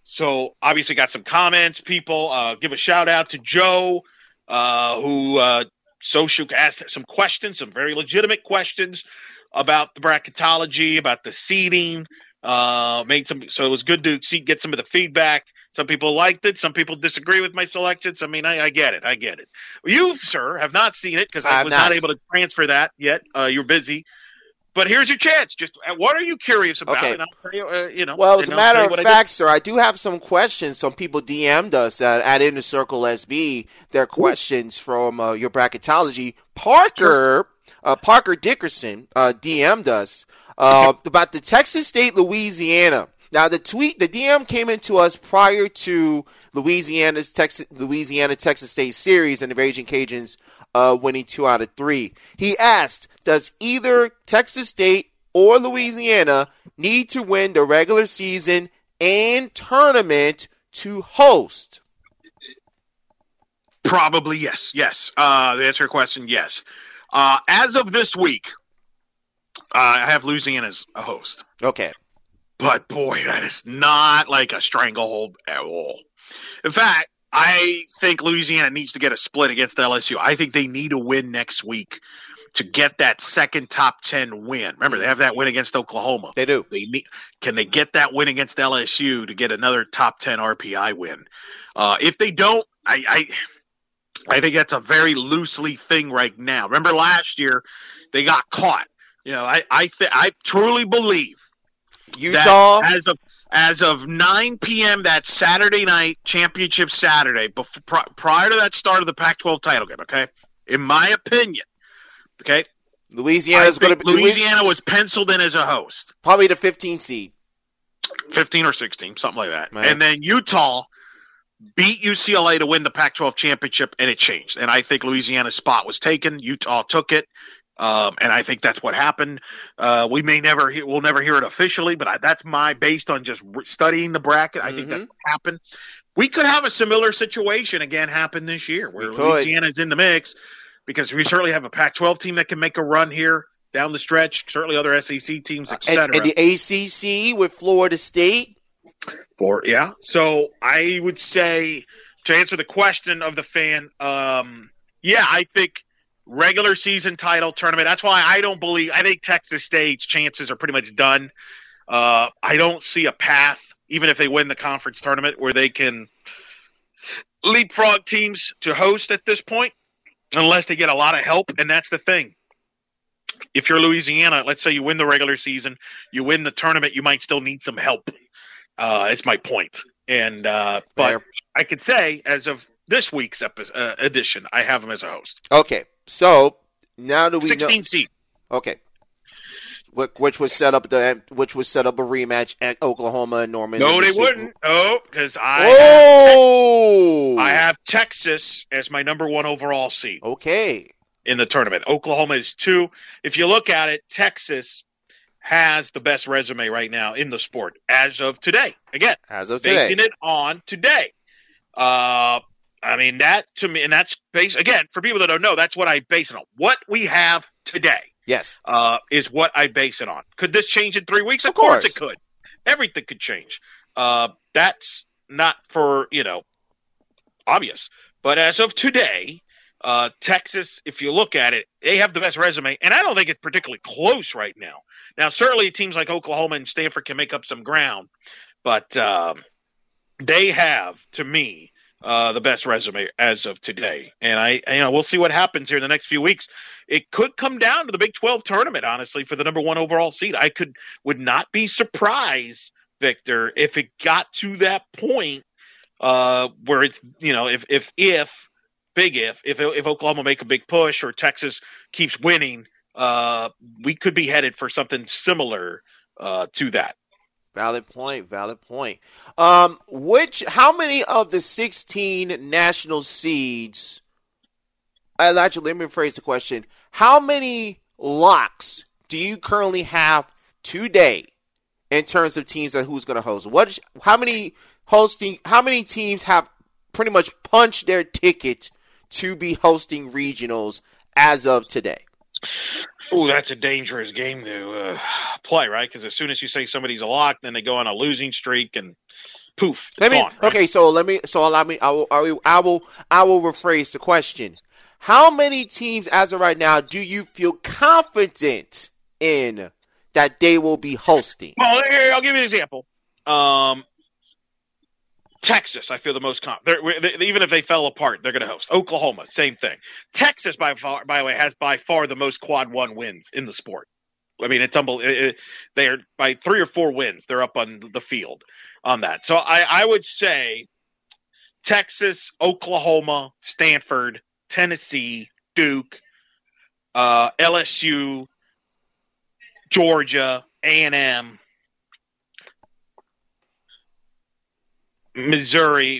Speaker 2: So obviously got some comments. People uh, give a shout out to Joe, uh, who uh, Soshuk asked some questions, some very legitimate questions about the bracketology, about the seeding. Uh, made some, so it was good to see, get some of the feedback. Some people liked it. Some people disagree with my selections. I mean, I, I get it. I get it. You, sir, have not seen it because I was not. not able to transfer that yet. Uh, you're busy. But here's your chance. Just uh, what are you curious about?
Speaker 3: Okay.
Speaker 2: And I'll tell you, uh, you know.
Speaker 3: Well, as a matter of fact,
Speaker 2: I
Speaker 3: sir, I do have some questions. Some people D M'd us uh, at Inner Circle S B. Their questions from uh, your bracketology. Parker, sure. uh, Parker Dickerson uh, D M'd us uh, about the Texas State Louisiana. Now, the tweet, the D M came into us prior to Louisiana's Texas, Louisiana Texas State series and the Raging Cajuns uh, winning two out of three. He asked, does either Texas State or Louisiana need to win the regular season and tournament to host?
Speaker 2: Probably yes. Yes. Uh, the answer to your question, yes. Uh, as of this week, uh, I have Louisiana as a host.
Speaker 3: Okay.
Speaker 2: But, boy, that is not like a stranglehold at all. In fact, I think Louisiana needs to get a split against L S U. I think they need a win next week to get that second top ten win. Remember, they have that win against Oklahoma.
Speaker 3: They do.
Speaker 2: They need, can they get that win against L S U to get another top ten R P I win? Uh, if they don't, I, I I think that's a very loosely thing right now. Remember last year, they got caught. You know, I I, th- I truly believe
Speaker 3: Utah
Speaker 2: as of as of nine p.m. that Saturday night, championship Saturday, before, prior to that start of the Pac twelve title game, okay? In my opinion, okay?
Speaker 3: Louisiana's going to be
Speaker 2: Louisiana was penciled in as a host.
Speaker 3: Probably the fifteenth seed.
Speaker 2: fifteen or sixteen, something like that.
Speaker 3: Right.
Speaker 2: And then Utah beat U C L A to win the Pac twelve championship, and it changed. And I think Louisiana's spot was taken. Utah took it. Um, and I think that's what happened. Uh, we may never, he- we'll never hear it officially, but I, that's my, based on just re- studying the bracket. I mm-hmm. think that's what happened. We could have a similar situation again happen this year where Louisiana is in the mix because we certainly have a Pac twelve team that can make a run here. down the stretch. Certainly other S E C teams, et
Speaker 3: And,
Speaker 2: cetera.
Speaker 3: and the A C C with Florida State.
Speaker 2: For yeah, so I would say to answer the question of the fan, um, yeah, I think regular season title tournament. That's why I don't believe. I think Texas State's chances are pretty much done. Uh, I don't see a path, even if they win the conference tournament, where they can leapfrog teams to host at this point, unless they get a lot of help. And that's the thing. If you're Louisiana, let's say you win the regular season, you win the tournament, you might still need some help. Uh, it's my point. And uh, but
Speaker 3: Fair.
Speaker 2: I could say, as of this week's epi- uh, edition, I have him as a host.
Speaker 3: Okay, so now do we
Speaker 2: sixteen
Speaker 3: know?
Speaker 2: seed.
Speaker 3: Okay, which, which was set up the which was set up a rematch at Oklahoma and Norman.
Speaker 2: No,
Speaker 3: in the
Speaker 2: they
Speaker 3: Super-
Speaker 2: wouldn't. Oh, because I
Speaker 3: Oh,
Speaker 2: have, I have Texas as my number one overall seed
Speaker 3: okay.
Speaker 2: in the tournament. Oklahoma is two. If you look at it, Texas has the best resume right now in the sport as of today. Again,
Speaker 3: As of today,
Speaker 2: basing it on today. Uh, I mean, that to me, and that's based, again, for people that don't know, that's what I base it on. What we have today
Speaker 3: yes,
Speaker 2: uh, is what I base it on. Could this change in three weeks? Of,
Speaker 3: Of
Speaker 2: course.
Speaker 3: course.
Speaker 2: it could. Everything could change. Uh, that's not for, you know, obvious. But as of today, uh, Texas, if you look at it, they have the best resume, and I don't think it's particularly close right now. Now, certainly teams like Oklahoma and Stanford can make up some ground, but um, they have, to me, uh, the best resume as of today. And I, you know, we'll see what happens here in the next few weeks. It could come down to the Big twelve tournament, honestly, for the number one overall seed. I could would not be surprised, Victor, if it got to that point uh, where it's, you know, if if if big if if if Oklahoma make a big push or Texas keeps winning, uh, we could be headed for something similar uh, to that.
Speaker 3: valid point. Valid point. Um, which how many of the sixteen national seeds? Uh, actually, let me rephrase the question. How many locks do you currently have today in terms of teams and who's going to host? What? How many hosting? How many teams have pretty much punched their ticket to be hosting regionals as of today?
Speaker 2: Oh, that's a dangerous game to uh, play, right? Because as soon as you say somebody's a lock, then they go on a losing streak and poof, it's
Speaker 3: Let me.
Speaker 2: gone, right?
Speaker 3: Okay, so let me. So allow me. I will. I will. I will. I will rephrase the question. How many teams, as of right now, do you feel confident in that they will be hosting?
Speaker 2: Well, here, I'll give you an example. Um, Texas, I feel the most confident. They, even if they fell apart, they're going to host. Oklahoma, same thing. Texas, by far, by the way, has by far the most quad one wins in the sport. I mean, it's unbelievable. They are by three or four wins. They're up on the field on that. So I, I would say Texas, Oklahoma, Stanford, Tennessee, Duke, uh, L S U, Georgia, A and M, Missouri.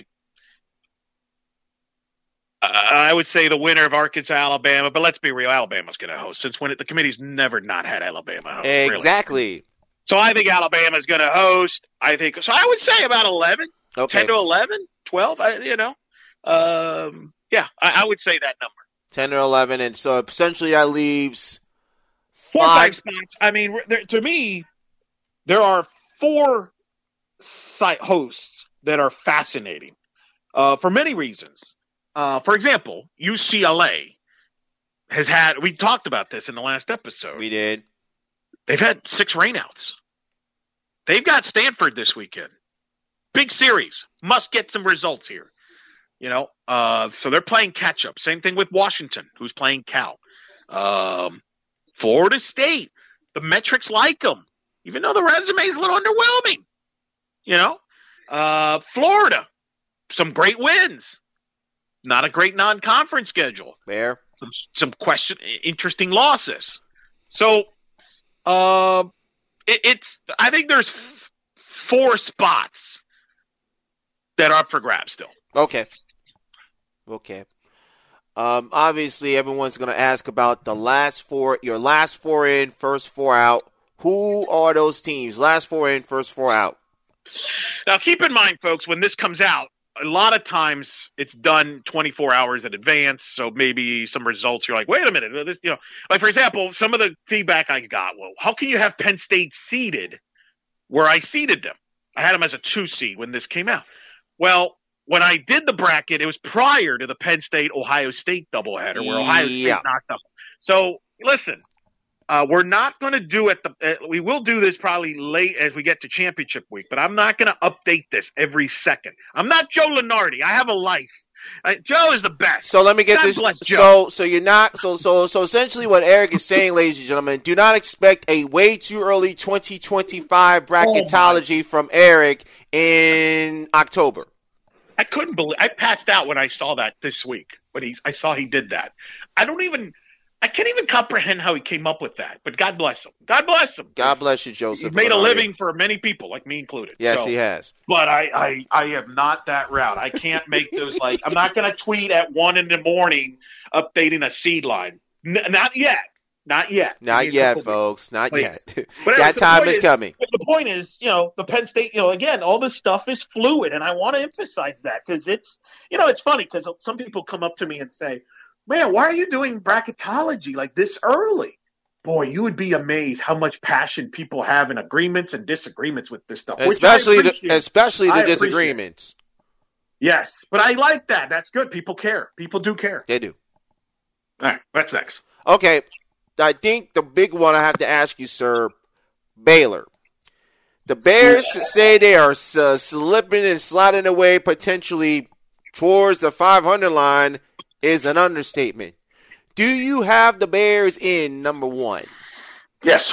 Speaker 2: Uh, I would say the winner of Arkansas, Alabama, but let's be real, Alabama's going to host since when it, the committee's never not had Alabama host. Really.
Speaker 3: Exactly.
Speaker 2: So I think Alabama's going to host. I think so. I would say about eleven,
Speaker 3: Okay.
Speaker 2: ten to eleven, twelve. I, you know, um, yeah, I, I would say that number.
Speaker 3: ten or eleven, and so essentially that leaves
Speaker 2: Four or
Speaker 3: five.
Speaker 2: five spots. I mean, there, to me, there are four site hosts that are fascinating uh, for many reasons. Uh, for example, U C L A has had, we talked about this in the last episode.
Speaker 3: We did.
Speaker 2: They've had six rainouts. They've got Stanford this weekend. Big series. Must get some results here. You know, uh, so they're playing catch up. Same thing with Washington, who's playing Cal. Um, Florida State, the metrics like them, even though the resume is a little underwhelming. You know, uh, Florida, some great wins. Not a great non-conference schedule.
Speaker 3: Fair.
Speaker 2: Some, some question, interesting losses. So, uh, it, it's. I think there's f- four spots that are up for grabs still.
Speaker 3: Okay. Okay. Um, obviously, everyone's going to ask about the last four, your last four in, first four out. Who are those teams? Last four in, first four out.
Speaker 2: Now, keep in mind, folks, when this comes out, a lot of times it's done twenty-four hours in advance. So maybe some results you're like, wait a minute, this, you know, like for example, some of the feedback I got, well, how can you have Penn State seeded where I seeded them? I had them as a two seed when this came out. Well, when I did the bracket, it was prior to the Penn State Ohio State doubleheader where Ohio State
Speaker 3: Yeah.
Speaker 2: knocked up. So listen. Uh, we're not going to do it. The uh, we will do this probably late as we get to championship week, but I'm not going to update this every second. I'm not Joe Lunardi. I have a life. Uh, Joe is the best.
Speaker 3: So let me get
Speaker 2: God
Speaker 3: this.
Speaker 2: bless Joe.
Speaker 3: So so you're not so so so essentially what Eric is saying, ladies and gentlemen, do not expect a way too early twenty twenty-five bracketology from Eric in October.
Speaker 2: I couldn't believe. I passed out when I saw that this week. When he's, I saw he did that. I don't even. I can't even comprehend how he came up with that, but God bless him. God bless him.
Speaker 3: God bless you, Joseph.
Speaker 2: He's made a
Speaker 3: Lunardi.
Speaker 2: living for many people, like me included.
Speaker 3: Yes,
Speaker 2: So,
Speaker 3: he has.
Speaker 2: But I, I, I am not that route. I can't make those like. I'm not going to tweet at one in the morning updating a seed line. N- not yet. Not yet.
Speaker 3: Not
Speaker 2: Maybe a
Speaker 3: yet,
Speaker 2: couple
Speaker 3: folks. Not
Speaker 2: Please.
Speaker 3: yet.
Speaker 2: But anyway,
Speaker 3: That
Speaker 2: so the
Speaker 3: time
Speaker 2: point
Speaker 3: is coming.
Speaker 2: The point is, you know, the Penn State, you know, again, all this stuff is fluid, and I want to emphasize that because it's, you know, it's funny because some people come up to me and say, man, why are you doing bracketology like this early? Boy, you would be amazed how much passion people have in agreements and disagreements with this stuff. which I
Speaker 3: Especially the,
Speaker 2: appreciate.
Speaker 3: especially
Speaker 2: I
Speaker 3: the
Speaker 2: appreciate.
Speaker 3: disagreements.
Speaker 2: Yes, but I like that. That's good. People care. People do care.
Speaker 3: They do.
Speaker 2: All right, what's next?
Speaker 3: Okay, I think the big one I have to ask you, sir, Baylor. The Bears say they are uh, slipping and sliding away potentially towards the five hundred line is an understatement. Do you have the Bears in number one?
Speaker 2: Yes.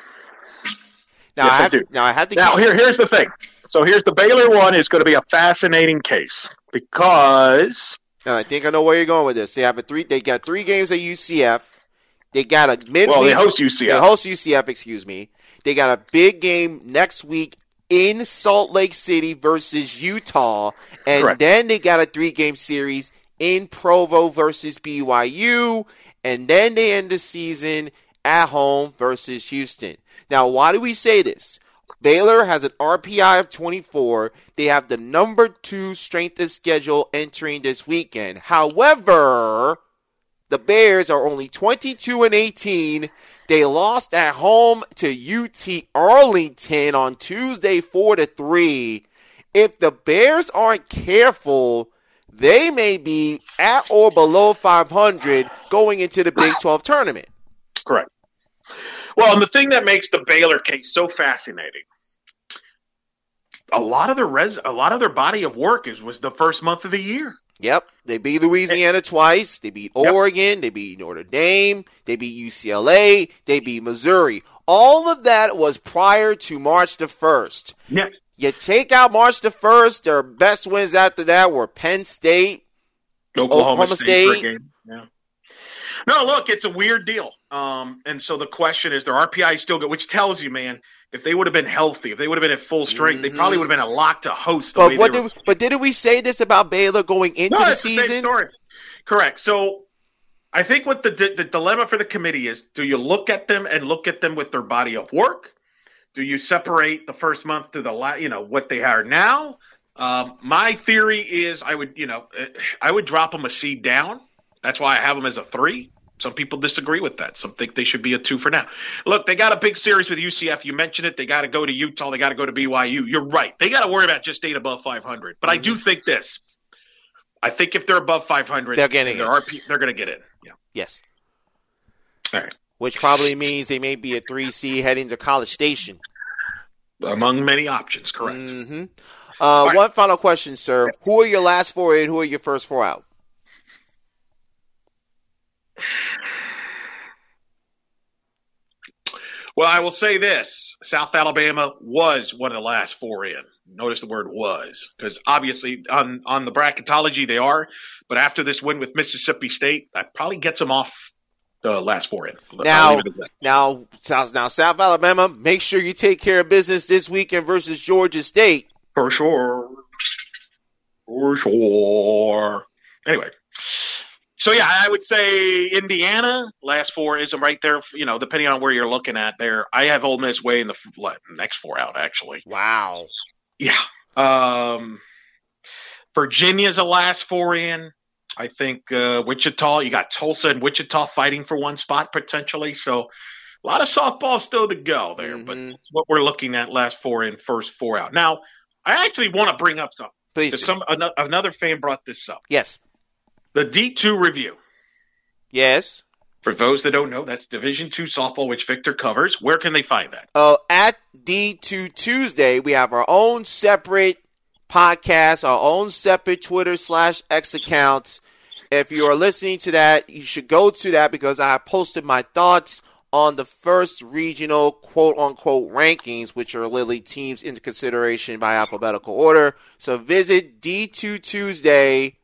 Speaker 3: Now,
Speaker 2: yes,
Speaker 3: I, have,
Speaker 2: I do.
Speaker 3: now I have to
Speaker 2: Now,
Speaker 3: keep,
Speaker 2: here, here's the thing. So here's the Baylor one is going to be a fascinating case because
Speaker 3: and I think I know where you're going with this. They have a three. They got three games at U C F. They got a midweek.
Speaker 2: well, they host U C F.
Speaker 3: They host U C F. Excuse me. They got a big game next week in Salt Lake City versus Utah, and
Speaker 2: Correct.
Speaker 3: then they got a three-game series in Provo versus B Y U, and then they end the season at home versus Houston. Now, why do we say this? Baylor has an R P I of twenty-four. They have the number two strength of schedule entering this weekend. However, the Bears are only twenty-two and eighteen. They lost at home to U T Arlington on Tuesday four to three. If the Bears aren't careful, they may be at or below five hundred going into the Big twelve tournament.
Speaker 2: Correct. Well, and the thing that makes the Baylor case so fascinating, a lot of their res, a lot of their body of work is was the first month of the year.
Speaker 3: Yep, they beat Louisiana twice. They beat Oregon. They beat Notre Dame. They beat U C L A. They beat Missouri. All of that was prior to March the first.
Speaker 2: Yeah.
Speaker 3: You take out March the first, their best wins after that were Penn State,
Speaker 2: Oklahoma,
Speaker 3: Oklahoma
Speaker 2: State. for a
Speaker 3: State.
Speaker 2: game. Yeah. No, look, it's a weird deal. Um, and so the question is, their R P I is still good, which tells you, man, if they would have been healthy, if they would have been at full strength,
Speaker 3: Mm-hmm.
Speaker 2: they probably would have been a lock to host. The
Speaker 3: But
Speaker 2: way
Speaker 3: what
Speaker 2: they
Speaker 3: did
Speaker 2: were.
Speaker 3: we, but didn't we say this about Baylor going into
Speaker 2: No,
Speaker 3: the
Speaker 2: it's the same
Speaker 3: season?
Speaker 2: story. Correct. So I think what the the dilemma for the committee is: do you look at them and look at them with their body of work? Do you separate the first month to the la- you know what they are now? Um, my theory is I would you know I would drop them a seed down. That's why I have them as a three. Some people disagree with that. Some think they should be a two for now. Look, they got a big series with U C F. You mentioned it. They got to go to Utah. They got to go to B Y U. You're right. They got to worry about just staying above five hundred. But mm-hmm. I do think this. I think if they're above five hundred,
Speaker 3: they're getting
Speaker 2: their
Speaker 3: it.
Speaker 2: R P, they're going to get in. Yeah.
Speaker 3: Yes.
Speaker 2: All right.
Speaker 3: Which probably means they may be a three C heading to College Station.
Speaker 2: Among many options, correct.
Speaker 3: Mm-hmm. Uh,
Speaker 2: right.
Speaker 3: One final question, sir. Yes. Who are your last four in? Who are your first four out?
Speaker 2: Well, I will say this. South Alabama was one of the last four in. Notice the word was, because obviously on, on the bracketology they are, but after this win with Mississippi State, that probably gets them off the last four in.
Speaker 3: Now, now, now, South Alabama, make sure you take care of business this weekend versus Georgia State.
Speaker 2: For sure. For sure. Anyway. So, yeah, I would say Indiana, last four is right there, you know, depending on where you're looking at there. I have Ole Miss way in the next four out, actually.
Speaker 3: Wow.
Speaker 2: Yeah. Um, Virginia's a last four in. I think uh, Wichita, you got Tulsa and Wichita fighting for one spot potentially. So a lot of softball still to go there, mm-hmm. but that's what we're looking at, last four in, first four out. Now, I actually want to bring up something.
Speaker 3: Please.
Speaker 2: Some, another fan brought this up.
Speaker 3: Yes.
Speaker 2: The D two review.
Speaker 3: Yes.
Speaker 2: For those that don't know, that's Division two softball, which Victor covers. Where can they find that?
Speaker 3: Uh, at D two Tuesday, we have our own separate podcast, our own separate Twitter slash X accounts. If you are listening to that, you should go to that because I posted my thoughts on the first regional quote-unquote rankings, which are literally teams into consideration by alphabetical order. So visit D two Tuesday,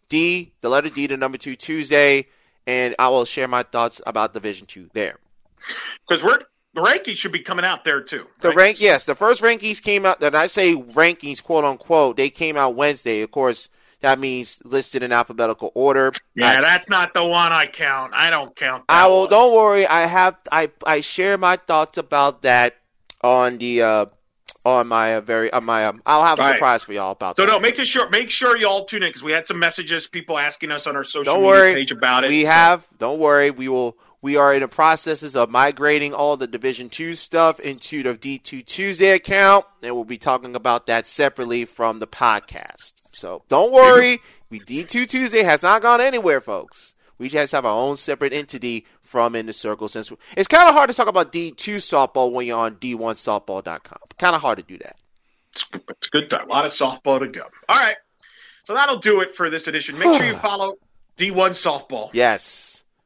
Speaker 3: D, the letter D, the number two Tuesday, and I will share my thoughts about Division two there.
Speaker 2: Because we're the rankings should be coming out there too. Right?
Speaker 3: The rank, yes, the first rankings came out. And I say rankings, quote unquote, they came out Wednesday. Of course, that means listed in alphabetical order.
Speaker 2: Yeah,
Speaker 3: I,
Speaker 2: that's not the one I count. I don't count. That
Speaker 3: I will.
Speaker 2: One.
Speaker 3: Don't worry. I have. I I share my thoughts about that on the uh, on my uh, very on my. Um, I'll have a
Speaker 2: All
Speaker 3: surprise
Speaker 2: right.
Speaker 3: for y'all about
Speaker 2: so
Speaker 3: that.
Speaker 2: So no, make sure make sure y'all tune in because we had some messages, people asking us on our social
Speaker 3: don't
Speaker 2: media
Speaker 3: worry.
Speaker 2: page about it.
Speaker 3: We
Speaker 2: so.
Speaker 3: have. Don't worry. We will. We are in the processes of migrating all the Division two stuff into the D two Tuesday account, and we'll be talking about that separately from the podcast. So don't worry. We D two Tuesday has not gone anywhere, folks. We just have our own separate entity from In the Circle. Since it's kind of hard to talk about D two softball when you're on D one softball dot com. Kind of hard to do that.
Speaker 2: It's a good time. A lot of softball to go. All right. So that'll do it for this edition. Make sure you follow D one Softball.
Speaker 3: Yes.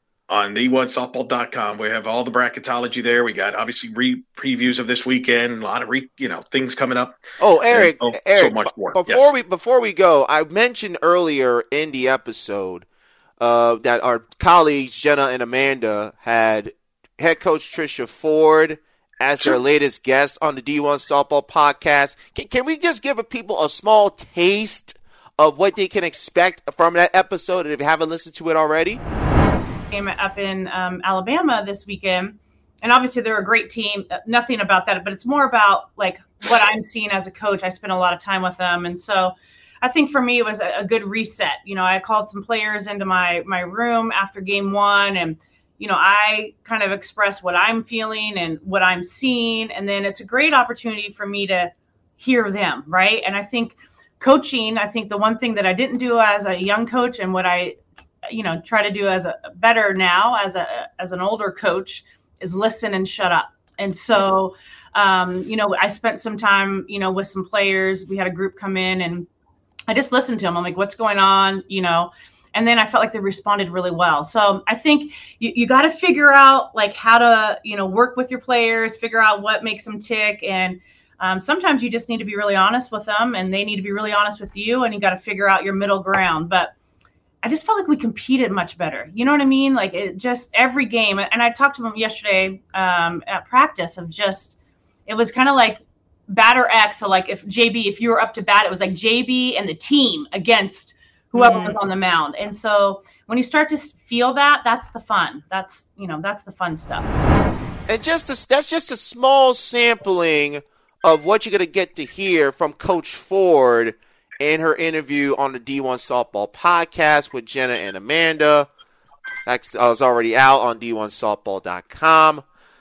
Speaker 2: On D one softball dot com. We have all the bracketology there. We got obviously re previews of this weekend, a lot of re, you know, things coming up.
Speaker 3: Oh, Eric,
Speaker 2: and, oh,
Speaker 3: Eric,
Speaker 2: so much more.
Speaker 3: Before
Speaker 2: yes.
Speaker 3: we before we go, I mentioned earlier in the episode uh, that our colleagues Jenna and Amanda had head coach Trisha Ford as their latest guest on the D one Softball podcast. Can, can we just give people a small taste of what they can expect from that episode if you haven't listened to it already?
Speaker 11: Game up in um, Alabama this weekend, and obviously they're a great team. Nothing about that, but it's more about like what I'm seeing as a coach. I spent a lot of time with them, and so I think for me it was a, a good reset. You know, I called some players into my my room after game one, and you know, I kind of expressed what I'm feeling and what I'm seeing, and then it's a great opportunity for me to hear them, right? And I think coaching, I think the one thing that I didn't do as a young coach and what I you know, try to do as a better now as a, as an older coach is listen and shut up. And so, um, you know, I spent some time, you know, with some players. We had a group come in and I just listened to them. I'm like, what's going on? You know, and then I felt like they responded really well. So I think you, you got to figure out like how to, you know, work with your players, figure out what makes them tick. And um, sometimes you just need to be really honest with them and they need to be really honest with you. And you got to figure out your middle ground. But I just felt like we competed much better. You know what I mean? Like it just every game. And I talked to them yesterday um, at practice of just, it was kind of like batter X. So like if J B, if you were up to bat, it was like J B and the team against whoever mm. was on the mound. And so when you start to feel that, that's the fun. That's, you know, that's the fun stuff.
Speaker 3: And just a, that's just a small sampling of what you're going to get to hear from Coach Ford in her interview on the D one Softball podcast with Jenna and Amanda. That was already out on D one softball dot com.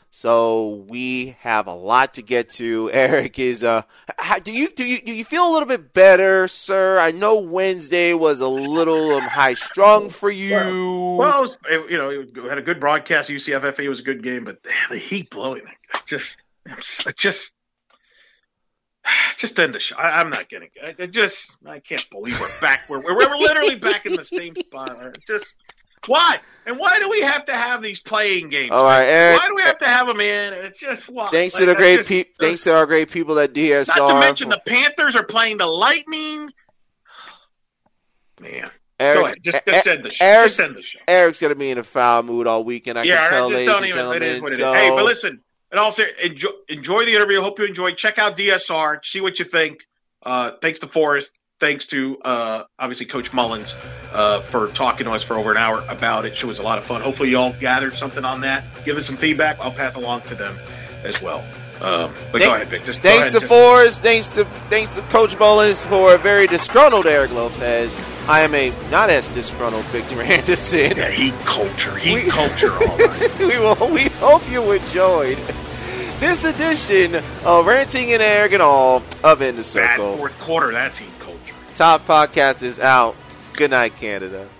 Speaker 3: So we have a lot to get to. Eric is uh how, do you do you do you feel a little bit better, sir? I know Wednesday was a little um, high strung for you.
Speaker 2: Well, well it was, it, you know, it had a good broadcast. U C F F A was a good game, but the heat blowing just just Just end the show. I, I'm not getting it. I just, I can't believe we're back. We're, we're, we're literally back in the same spot. Just, why? And why do we have to have these playing games?
Speaker 3: All right, Eric.
Speaker 2: Why do we have to have them in? It's just, why?
Speaker 3: Thanks
Speaker 2: like,
Speaker 3: to the great
Speaker 2: just,
Speaker 3: pe- uh, Thanks to our great people at D S R.
Speaker 2: Not to mention the Panthers are playing the Lightning. Man.
Speaker 3: Eric,
Speaker 2: Go ahead. Just, just end the show.
Speaker 3: Eric's,
Speaker 2: just end the show.
Speaker 3: Eric's going to be in a foul mood all weekend. I
Speaker 2: yeah,
Speaker 3: can tell,
Speaker 2: just
Speaker 3: ladies
Speaker 2: don't
Speaker 3: and
Speaker 2: even,
Speaker 3: gentlemen.
Speaker 2: it is what it
Speaker 3: so...
Speaker 2: is. Hey, but listen. And also, enjoy, enjoy the interview. Hope you enjoyed. Check out D S R. See what you think. Uh, thanks to Forrest. Thanks to, uh, obviously, Coach Mullins uh, for talking to us for over an hour about it. It was a lot of fun. Hopefully, you all gathered something on that. Give us some feedback. I'll pass along to them as well. Um, but
Speaker 3: Thank,
Speaker 2: go ahead, Vic. Just
Speaker 3: thanks
Speaker 2: go
Speaker 3: to
Speaker 2: ahead.
Speaker 3: Forrest, thanks to thanks to Coach Mullins for a very disgruntled Eric Lopez. I am a not as disgruntled Victor Anderson.
Speaker 2: Yeah, heat culture, heat
Speaker 3: we,
Speaker 2: culture, all right.
Speaker 3: we will. We hope you enjoyed this edition of Ranting and Arrogant All of In the Circle.
Speaker 2: Bad fourth quarter. That's heat culture.
Speaker 3: Top podcast is out. Good night, Canada.